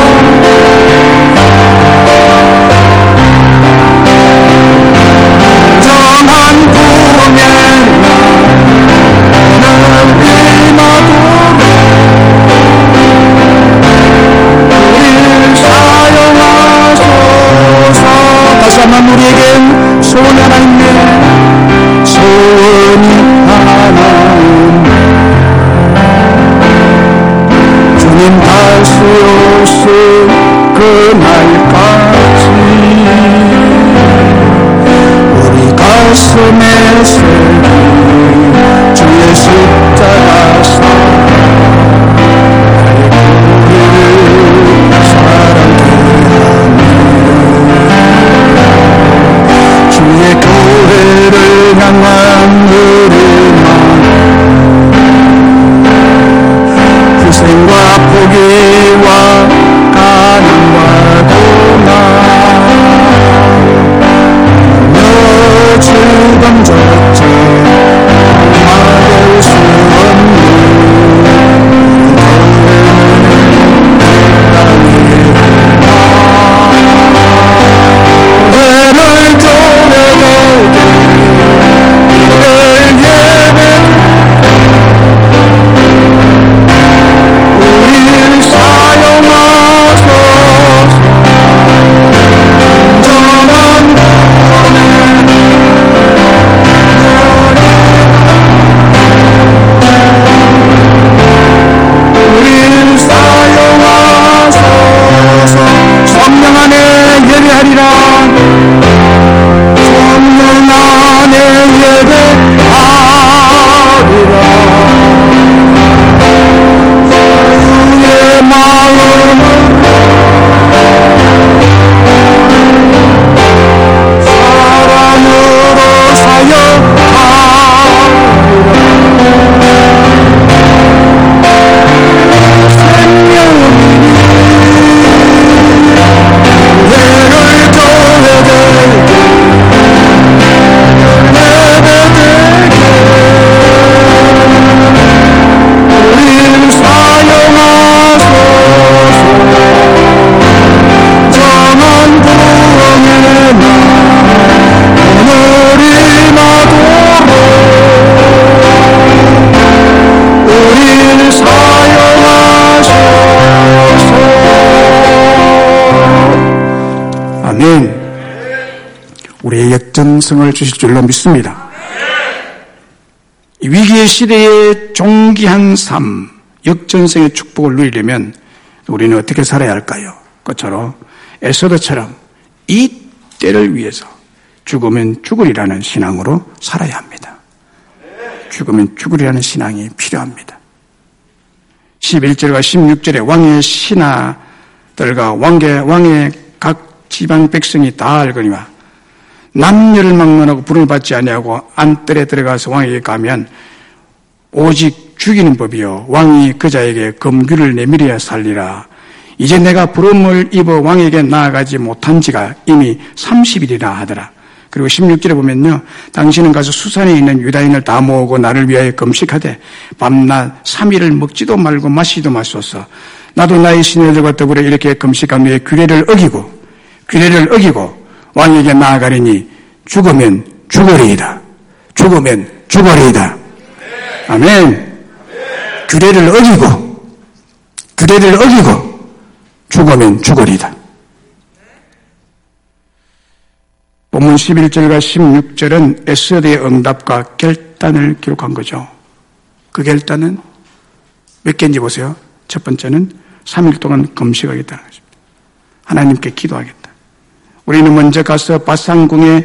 정한 꿈에 다만 우리에겐 소원이 하나 있네. 소원이 하나 있네. 주님 다시 오실 그날까지 우리 가슴에 새긴 주의 십자가 사랑 나의 사랑해 주의 교회를 향한 우리 마음 포기와 가난과 고난 너 죽음조차 막을 수 없는 너를 조려도 이를 예배 우리를 사용하소서 정한 우리를 사용하소서 성령 안에 예배하리라 성령 안에 예배하리라 주의 마음을 사랑으로 사용하리라 생명이니 예를 조회되게 예배되게 우리를 사용하소서 정한 구원의 날 오늘이 나도록 우리를 사용하소서. 아멘. 우리의 역전성을 주실 줄로 믿습니다. 이 위기의 시대에 존귀한 삶, 역전성의 축복을 누리려면 우리는 어떻게 살아야 할까요? 그처럼 에스더처럼 이 때를 위해서 죽으면 죽으리라는 신앙으로 살아야 합니다. 죽으면 죽으리라는 신앙이 필요합니다. 11절과 16절에 왕의 신하들과 왕의 각 지방 백성이 다 알거니와 남녀를 막론하고 불을 받지 아니하고 안뜰에 들어가서 왕에게 가면 오직 죽이는 법이요 왕이 그자에게 검규를 내밀어야 살리라. 이제 내가 부름을 입어 왕에게 나아가지 못한 지가 이미 30일이나 하더라. 그리고 16절에 보면요, 당신은 가서 수산에 있는 유다인을 다 모으고 나를 위하여 금식하되 밤낮 3일을 먹지도 말고 마시지도 마소서. 나도 나의 시내들과 더불어 이렇게 금식한 후에 규례를 어기고 왕에게 나아가리니 죽으면 죽으리이다. 죽으면 죽으리이다. 아멘. 규례를 어기고 죽으면 죽으리이다. 본문 11절과 16절은 에스더의 응답과 결단을 기록한 거죠. 그 결단은 몇 개인지 보세요. 첫 번째는 3일 동안 금식하겠다는 것입니다. 하나님께 기도하겠다. 우리는 먼저 가서 바산궁에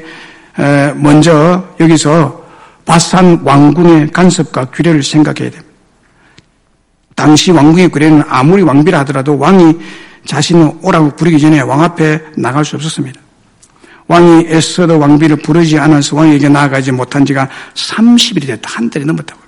여기서 바산 왕궁의 간섭과 규례를 생각해야 됩니다. 당시 왕궁의 규례는 아무리 왕비라 하더라도 왕이 자신을 오라고 부르기 전에 왕 앞에 나갈 수 없었습니다. 왕이 에스더 왕비를 부르지 않아서 왕에게 나아가지 못한 지가 30일이 됐다. 한 달이 넘었다고.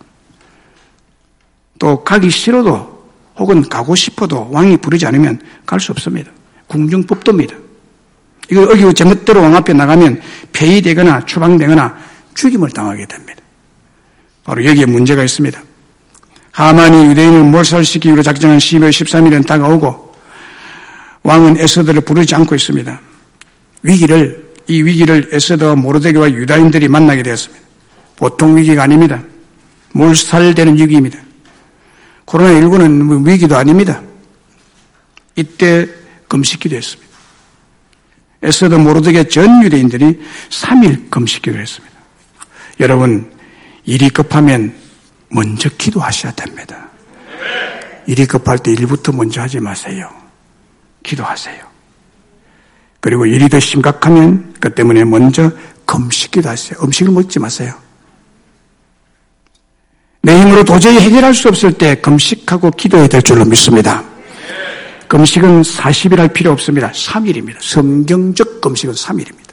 또 가기 싫어도 혹은 가고 싶어도 왕이 부르지 않으면 갈 수 없습니다. 궁중법도입니다. 이걸 어기고 제멋대로 왕 앞에 나가면 폐위되거나 추방되거나 죽임을 당하게 됩니다. 바로 여기에 문제가 있습니다. 하만이 유대인을 몰살시키기 위해 작정한 12월 13일은 다가오고 왕은 에스더를 부르지 않고 있습니다. 이 위기를 에스더와 모르드게와 유다인들이 만나게 되었습니다. 보통 위기가 아닙니다. 몰살되는 위기입니다. 코로나19는 위기도 아닙니다. 이때 금식기도 했습니다. 에스더 모르드게 전 유대인들이 3일 금식기도를 했습니다. 여러분, 일이 급하면 먼저 기도하셔야 됩니다. 일이 급할 때 일부터 먼저 하지 마세요. 기도하세요. 그리고 일이 더 심각하면 그 때문에 먼저 금식기도 하세요. 음식을 먹지 마세요. 내 힘으로 도저히 해결할 수 없을 때 금식하고 기도해야 될 줄로 믿습니다. 금식은 40일 할 필요 없습니다. 3일입니다. 성경적 금식은 3일입니다.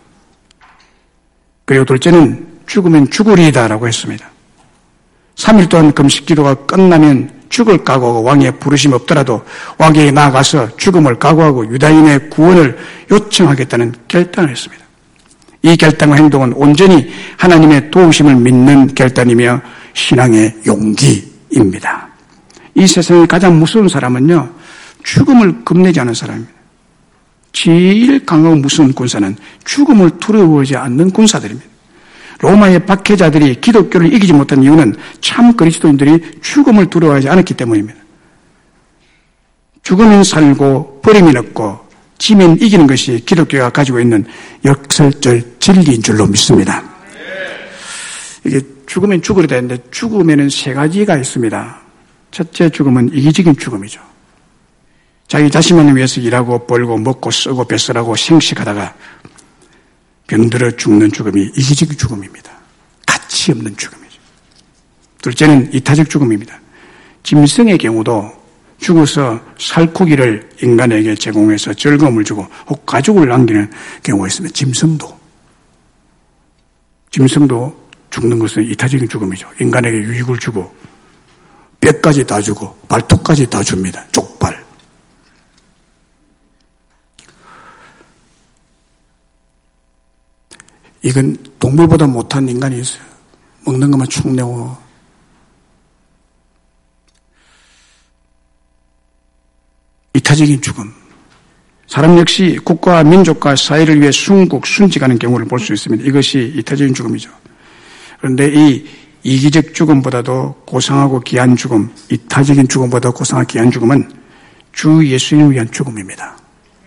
그리고 둘째는 죽으면 죽으리이다라고 했습니다. 3일 동안 금식 기도가 끝나면 죽을 각오하고 왕의 부르심 없더라도 왕에게 나아가서 죽음을 각오하고 유다인의 구원을 요청하겠다는 결단을 했습니다. 이 결단과 행동은 온전히 하나님의 도우심을 믿는 결단이며 신앙의 용기입니다. 이 세상에 가장 무서운 사람은요, 죽음을 겁내지 않은 사람입니다. 제일 강하고 무서운 군사는 죽음을 두려워하지 않는 군사들입니다. 로마의 박해자들이 기독교를 이기지 못한 이유는 참 그리스도인들이 죽음을 두려워하지 않았기 때문입니다. 죽으면 살고 버리면 없고 지면 이기는 것이 기독교가 가지고 있는 역설적 진리인 줄로 믿습니다. 이게 죽으면 죽으려 되는데 죽음에는 세 가지가 있습니다. 첫째 죽음은 이기적인 죽음이죠. 자기 자신만을 위해서 일하고 벌고 먹고 쓰고 뱃설하고 생식하다가 병들어 죽는 죽음이 이기적인 죽음입니다. 가치 없는 죽음이죠. 둘째는 이타적 죽음입니다. 짐승의 경우도 죽어서 살코기를 인간에게 제공해서 즐거움을 주고 혹 가족을 남기는 경우가 있습니다. 짐승도 죽는 것은 이타적인 죽음이죠. 인간에게 유익을 주고 뼈까지 다 주고 발톱까지 다 줍니다. 족발. 이건 동물보다 못한 인간이 있어요. 먹는 것만 축 내고. 이타적인 죽음. 사람 역시 국가와 민족과 사회를 위해 순직하는 경우를 볼 수 있습니다. 이것이 이타적인 죽음이죠. 그런데 이 이기적 죽음보다도 고상하고 귀한 죽음, 이타적인 죽음보다 고상하고 귀한 죽음은 주 예수님을 위한 죽음입니다.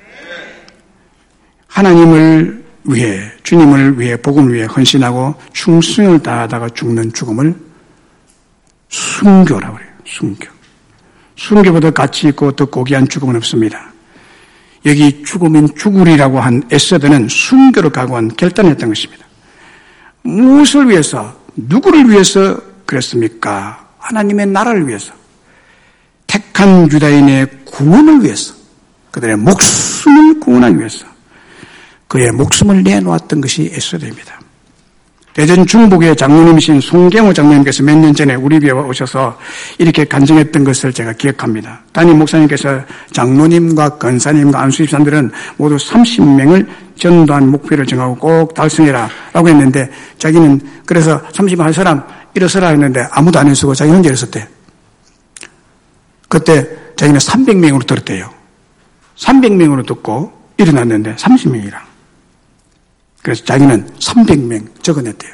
하나님을 위해, 주님을 위해, 복음을 위해 헌신하고 충성을 다하다가 죽는 죽음을 순교라고 해요. 순교. 순교보다 가치 있고 더 고귀한 죽음은 없습니다. 여기 죽으면 죽으리라고 한 에스더는 순교를 각오한 결단을 했던 것입니다. 무엇을 위해서, 누구를 위해서 그랬습니까? 하나님의 나라를 위해서. 택한 유다인의 구원을 위해서. 그들의 목숨을 구원하기 위해서. 그의 목숨을 내놓았던 것이 에스더입니다. 대전 중북의 장로님이신 송경호 장로님께서 몇 년 전에 우리 교회에 오셔서 이렇게 간증했던 것을 제가 기억합니다. 담임 목사님께서 장로님과 권사님과 안수집사님들은 모두 30명을 전도한 목표를 정하고 꼭 달성해라 라고 했는데 자기는 그래서 30명 사람 일어서라 했는데 아무도 안 했고 자기 혼자 일어섰대. 그때 자기는 300명으로 들었대요. 300명으로 듣고 일어났는데 30명이라. 그래서 자기는 300명 적어냈대요.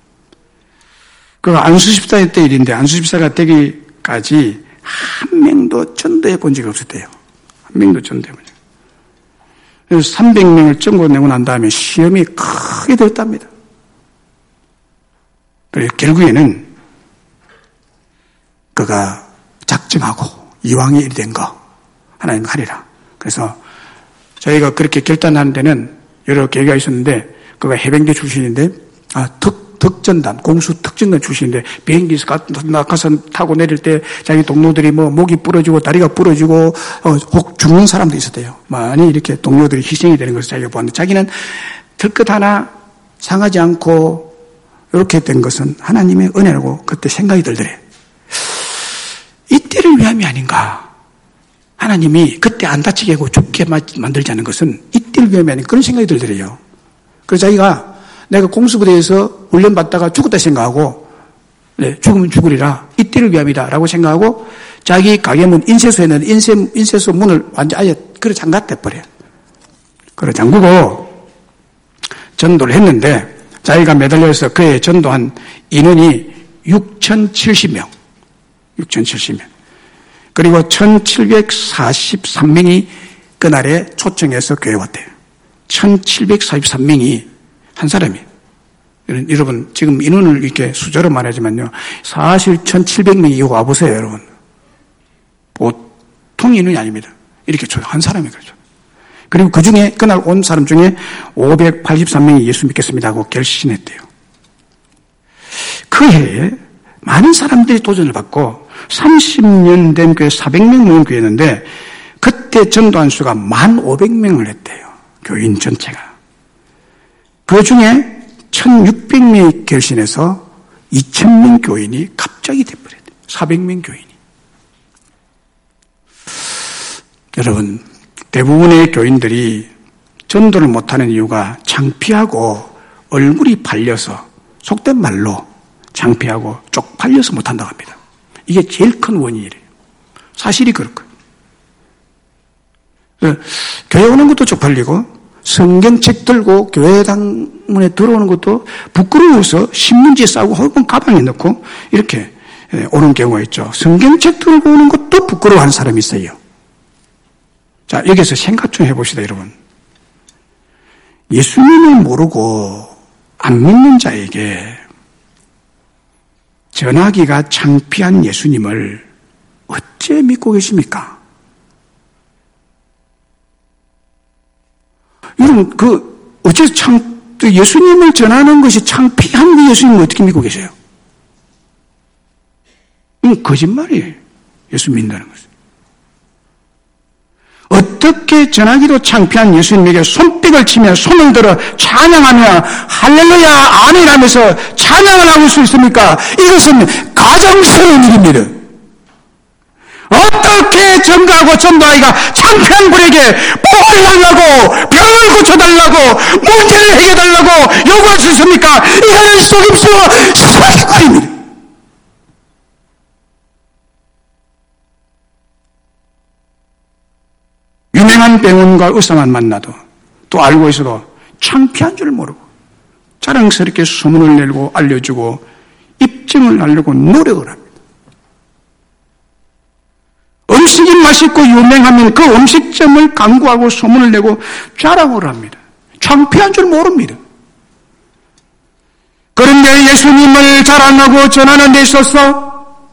그 안수집사 때 일인데 안수집사가 되기까지 한 명도 전도해 본 적이 없었대요. 한 명도 전도해 본 적이. 그래서 300명을 적어내고 난 다음에 시험이 크게 들었답니다. 그래서 결국에는 그가 작정하고 이왕이 일이 된 거 하나님 하리라. 그래서 저희가 그렇게 결단하는 데는 여러 계기가 있었는데 그가 해병대 출신인데 특전단 공수 특전단 출신인데 비행기에서 가서 타고 내릴 때 자기 동료들이 목이 부러지고 다리가 부러지고 혹 죽는 사람도 있었대요. 많이 이렇게 동료들이 희생이 되는 것을 자기가 보았는데 자기는 털끝 하나 상하지 않고 이렇게 된 것은 하나님의 은혜라고 그때 생각이 들더래. 이때를 위함이 아닌가. 하나님이 그때 안 다치게 하고 죽게 만들지 않은 것은 이때를 위함이 아닌가 그런 생각이 들더래요. 그래서 자기가 내가 공수부대에서 훈련받다가 죽었다 생각하고 죽으면 죽으리라 이때를 위함이다 라고 생각하고 자기 가게문 인쇄소에 있는 인쇄소 문을 완전 아예 그래 잠갔대버려요. 그래 잠그고 전도를 했는데 자기가 매달려서 그에 전도한 인원이 6,070명. 그리고 1,743명이 그날에 초청해서 교회 왔대요. 1,743명이 한 사람이에요. 여러분 지금 인원을 이렇게 수저로 말하지만요. 사실 1,700명이 와보세요 여러분. 보통 인원이 아닙니다. 이렇게 한 사람이 그렇죠. 그리고 그 중에 그날 온 사람 중에 583명이 예수 믿겠습니다 하고 결신했대요. 그 해에 많은 사람들이 도전을 받고 30년 된 교회 400명 모인 교회였는데 그때 전도한 수가 1,500명을 했대요. 교인 전체가. 그 중에 1,600명이 결신해서 2,000명 교인이 갑자기 돼버렸대요. 400명 교인이. 여러분, 대부분의 교인들이 전도를 못하는 이유가 창피하고 얼굴이 팔려서, 속된 말로 창피하고 쪽팔려서 못한다고 합니다. 이게 제일 큰 원인이래요. 사실이 그렇고요. 교회 오는 것도 쪽팔리고 성경책 들고 교회당문에 들어오는 것도 부끄러워서 신문지에 싸고 혹은 가방에 넣고 이렇게 오는 경우가 있죠. 성경책 들고 오는 것도 부끄러워하는 사람이 있어요. 자, 여기서 생각 좀 해봅시다, 여러분. 예수님을 모르고 안 믿는 자에게 전하기가 창피한 예수님을 어째 믿고 계십니까? 여러분, 어째 예수님을 전하는 것이 창피한 그 예수님을 어떻게 믿고 계세요? 이건 거짓말이에요. 예수 믿는다는 것은. 어떻게 전하기도 창피한 예수님에게 손뼉을 치며 손을 들어 찬양하며 할렐루야 아멘 하면서 찬양을 하고 수 있습니까? 이것은 가정스러운 일입니다. 어떻게 전가하고 전도하기가 창피한 분에게 복을 달라고 병을 고쳐달라고 문제를 해결달라고 요구할 수 있습니까? 이거는 속임수와 사기꾼입니다. 유명한 병원과 의사만 만나도 또 알고 있어도 창피한 줄 모르고 자랑스럽게 소문을 내고 알려주고 입증을 하려고 노력을 합니다. 음식이 맛있고 유명하면 그 음식점을 광고하고 소문을 내고 자랑을 합니다. 창피한 줄 모릅니다. 그런데 예수님을 자랑하고 전하는 데 있어서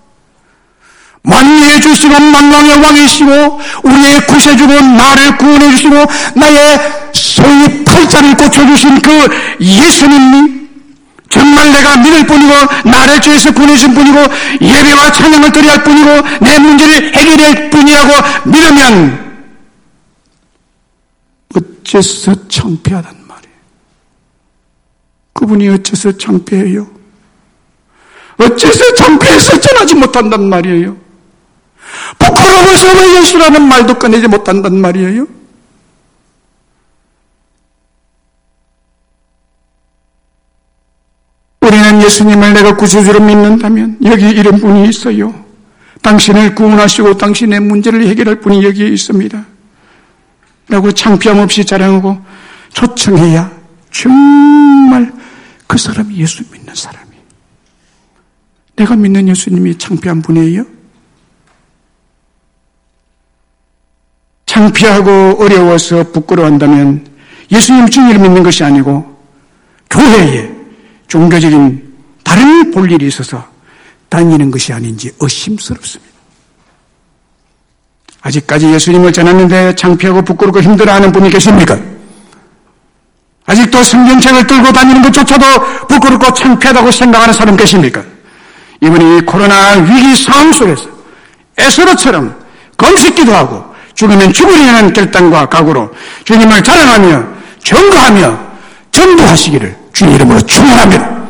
만유의 주시고 만왕의 왕이시고 우리의 구세주고 나를 구원해 주시고 나의 소위 팔자를 고쳐주신 그 예수님이 정말 내가 믿을 뿐이고 나를 죄에서 구원해준 뿐이고 예배와 찬양을 드려야 할 뿐이고 내 문제를 해결할 뿐이라고 믿으면 어째서 창피하단 말이에요. 그분이 어째서 창피해요? 어째서 창피해서 전하지 못한단 말이에요? 부끄러워서 왜 예수라는 말도 꺼내지 못한단 말이에요? 우리는 예수님을 내가 구세주로 믿는다면 여기 이런 분이 있어요. 당신을 구원하시고 당신의 문제를 해결할 분이 여기에 있습니다. 라고 창피함 없이 자랑하고 초청해야 정말 그 사람이 예수 믿는 사람이에요. 내가 믿는 예수님이 창피한 분이에요? 창피하고 어려워서 부끄러워한다면 예수님 주님을 믿는 것이 아니고 교회에 종교적인 다른 볼 일이 있어서 다니는 것이 아닌지 의심스럽습니다. 아직까지 예수님을 전하는데 창피하고 부끄럽고 힘들어하는 분이 계십니까? 아직도 성경책을 들고 다니는 것조차도 부끄럽고 창피하다고 생각하는 사람 계십니까? 이분이 코로나 위기 상황 속에서 에스더처럼 금식기도 하고 죽으면 죽으려는 결단과 각오로 주님을 자랑하며 전거하며 전도하시기를 주님 이름으로 축원합니다.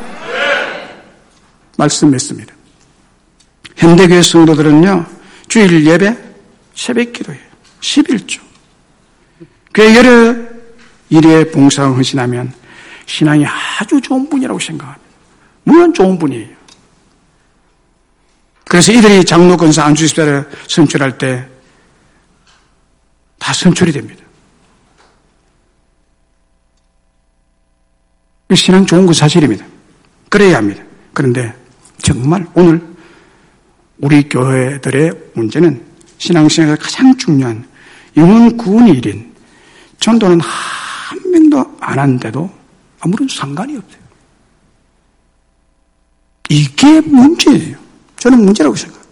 말씀했습니다. 현대교회 성도들은요, 주일 예배, 새벽 기도예요. 11조. 교회 여러 일에 봉사를 헌신하면 신앙이 아주 좋은 분이라고 생각합니다. 물론 좋은 분이에요. 그래서 이들이 장로, 권사, 안수집사를 선출할 때 다 선출이 됩니다. 신앙 좋은 건 사실입니다. 그래야 합니다. 그런데 정말 오늘 우리 교회들의 문제는 신앙생활에서 가장 중요한 영혼 구원의 일인 전도는 한 명도 안 하는데도 아무런 상관이 없어요. 이게 문제예요. 저는 문제라고 생각해요.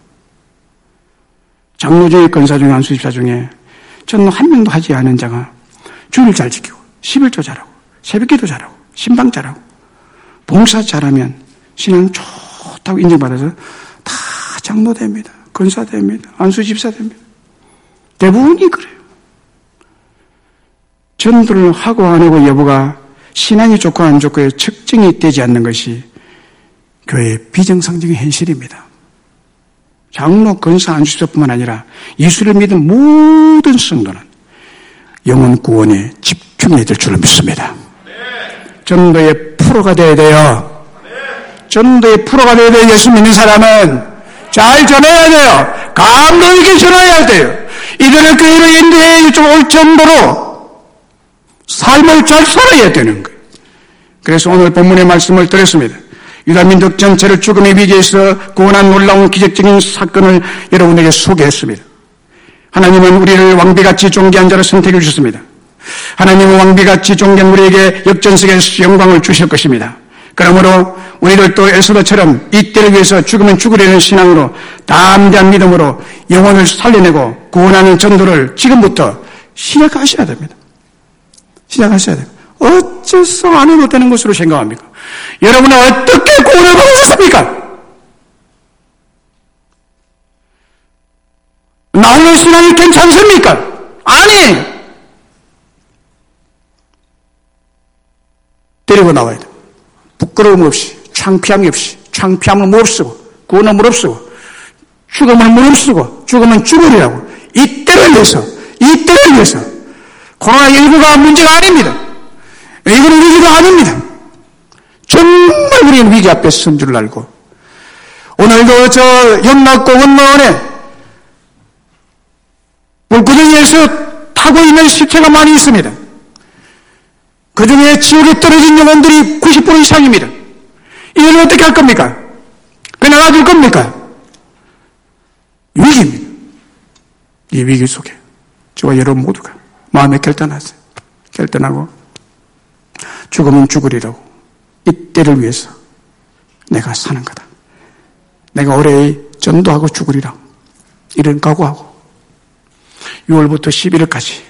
장로 중에, 권사 중에, 안수집사 중에 저는 한 명도 하지 않은 자가 주일 잘 지키고 11조 잘하고 새벽기도 잘하고 신방 잘하고 봉사 잘하면 신앙 좋다고 인정받아서 다 장로 됩니다. 권사 됩니다. 안수집사 됩니다. 대부분이 그래요. 전도를 하고 안 하고 여부가 신앙이 좋고 안 좋고에 측정이 되지 않는 것이 교회의 비정상적인 현실입니다. 장로, 권사, 안수처뿐만 아니라 예수를 믿은 모든 성도는 영혼 구원에 집중해야 될 줄로 믿습니다. 전도의 프로가 되어야 돼요. 전도의 프로가 되어야 돼요. 예수 믿는 사람은 잘 전해야 돼요. 감동 있게 전해야 돼요. 이들의 교회를 인도해 올 정도로 삶을 잘 살아야 되는 거예요. 그래서 오늘 본문의 말씀을 드렸습니다. 유다민족 전체를 죽음의 위기에서 구원한 놀라운 기적적인 사건을 여러분에게 소개했습니다. 하나님은 우리를 왕비같이 존귀한 자로 선택해 주셨습니다. 하나님은 왕비같이 존귀한 우리에게 역전세계에서 영광을 주실 것입니다. 그러므로 우리들도 에스더처럼 이 때를 위해서 죽으면 죽으려는 신앙으로 담대한 믿음으로 영혼을 살려내고 구원하는 전도를 지금부터 시작하셔야 됩니다. 시작하셔야 됩니다. 어째서 안 해도 되는 것으로 생각합니까? 여러분은 어떻게 구원을 받으셨습니까? 나 홀로 신앙이 괜찮습니까? 아니! 데리고 나와야 돼. 부끄러움 없이, 창피함이 없이, 창피함을 무릅쓰고, 구원을 무릅쓰고, 죽음을 무릅쓰고, 죽으면 죽으리라고. 이때를 위해서, 이때를 위해서. 코로나19가 문제가 아닙니다. 이거는 위기가 아닙니다. 정말 우리는 위기 앞에 선 줄 알고, 오늘도 저 연락고 원로원에 물구덩이에서 타고 있는 시체가 많이 있습니다. 그 중에 지옥에 떨어진 영혼들이 90% 이상입니다. 이걸 어떻게 할 겁니까? 그냥 놔둘 겁니까? 위기입니다. 이 위기 속에 저와 여러분 모두가 마음에 결단하세요. 결단하고 죽으면 죽으리라고 이때를 위해서 내가 사는 거다. 내가 올해 전도하고 죽으리라. 이런 각오하고 6월부터 11월까지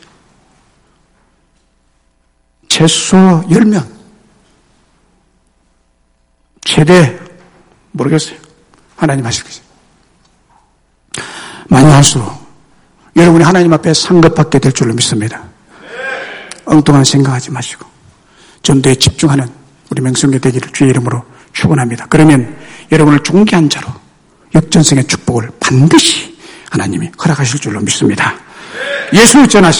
최소 10명 최대 모르겠어요. 하나님 하시겠어요. 많이 할수록 여러분이 하나님 앞에 상급받게 될 줄로 믿습니다. 엉뚱한 생각하지 마시고 전도에 집중하는 우리 명성교 되기를 주의 이름으로 축원합니다. 그러면 여러분을 존귀한 자로 역전성의 축복을 반드시 하나님이 허락하실 줄로 믿습니다. 예수 전하시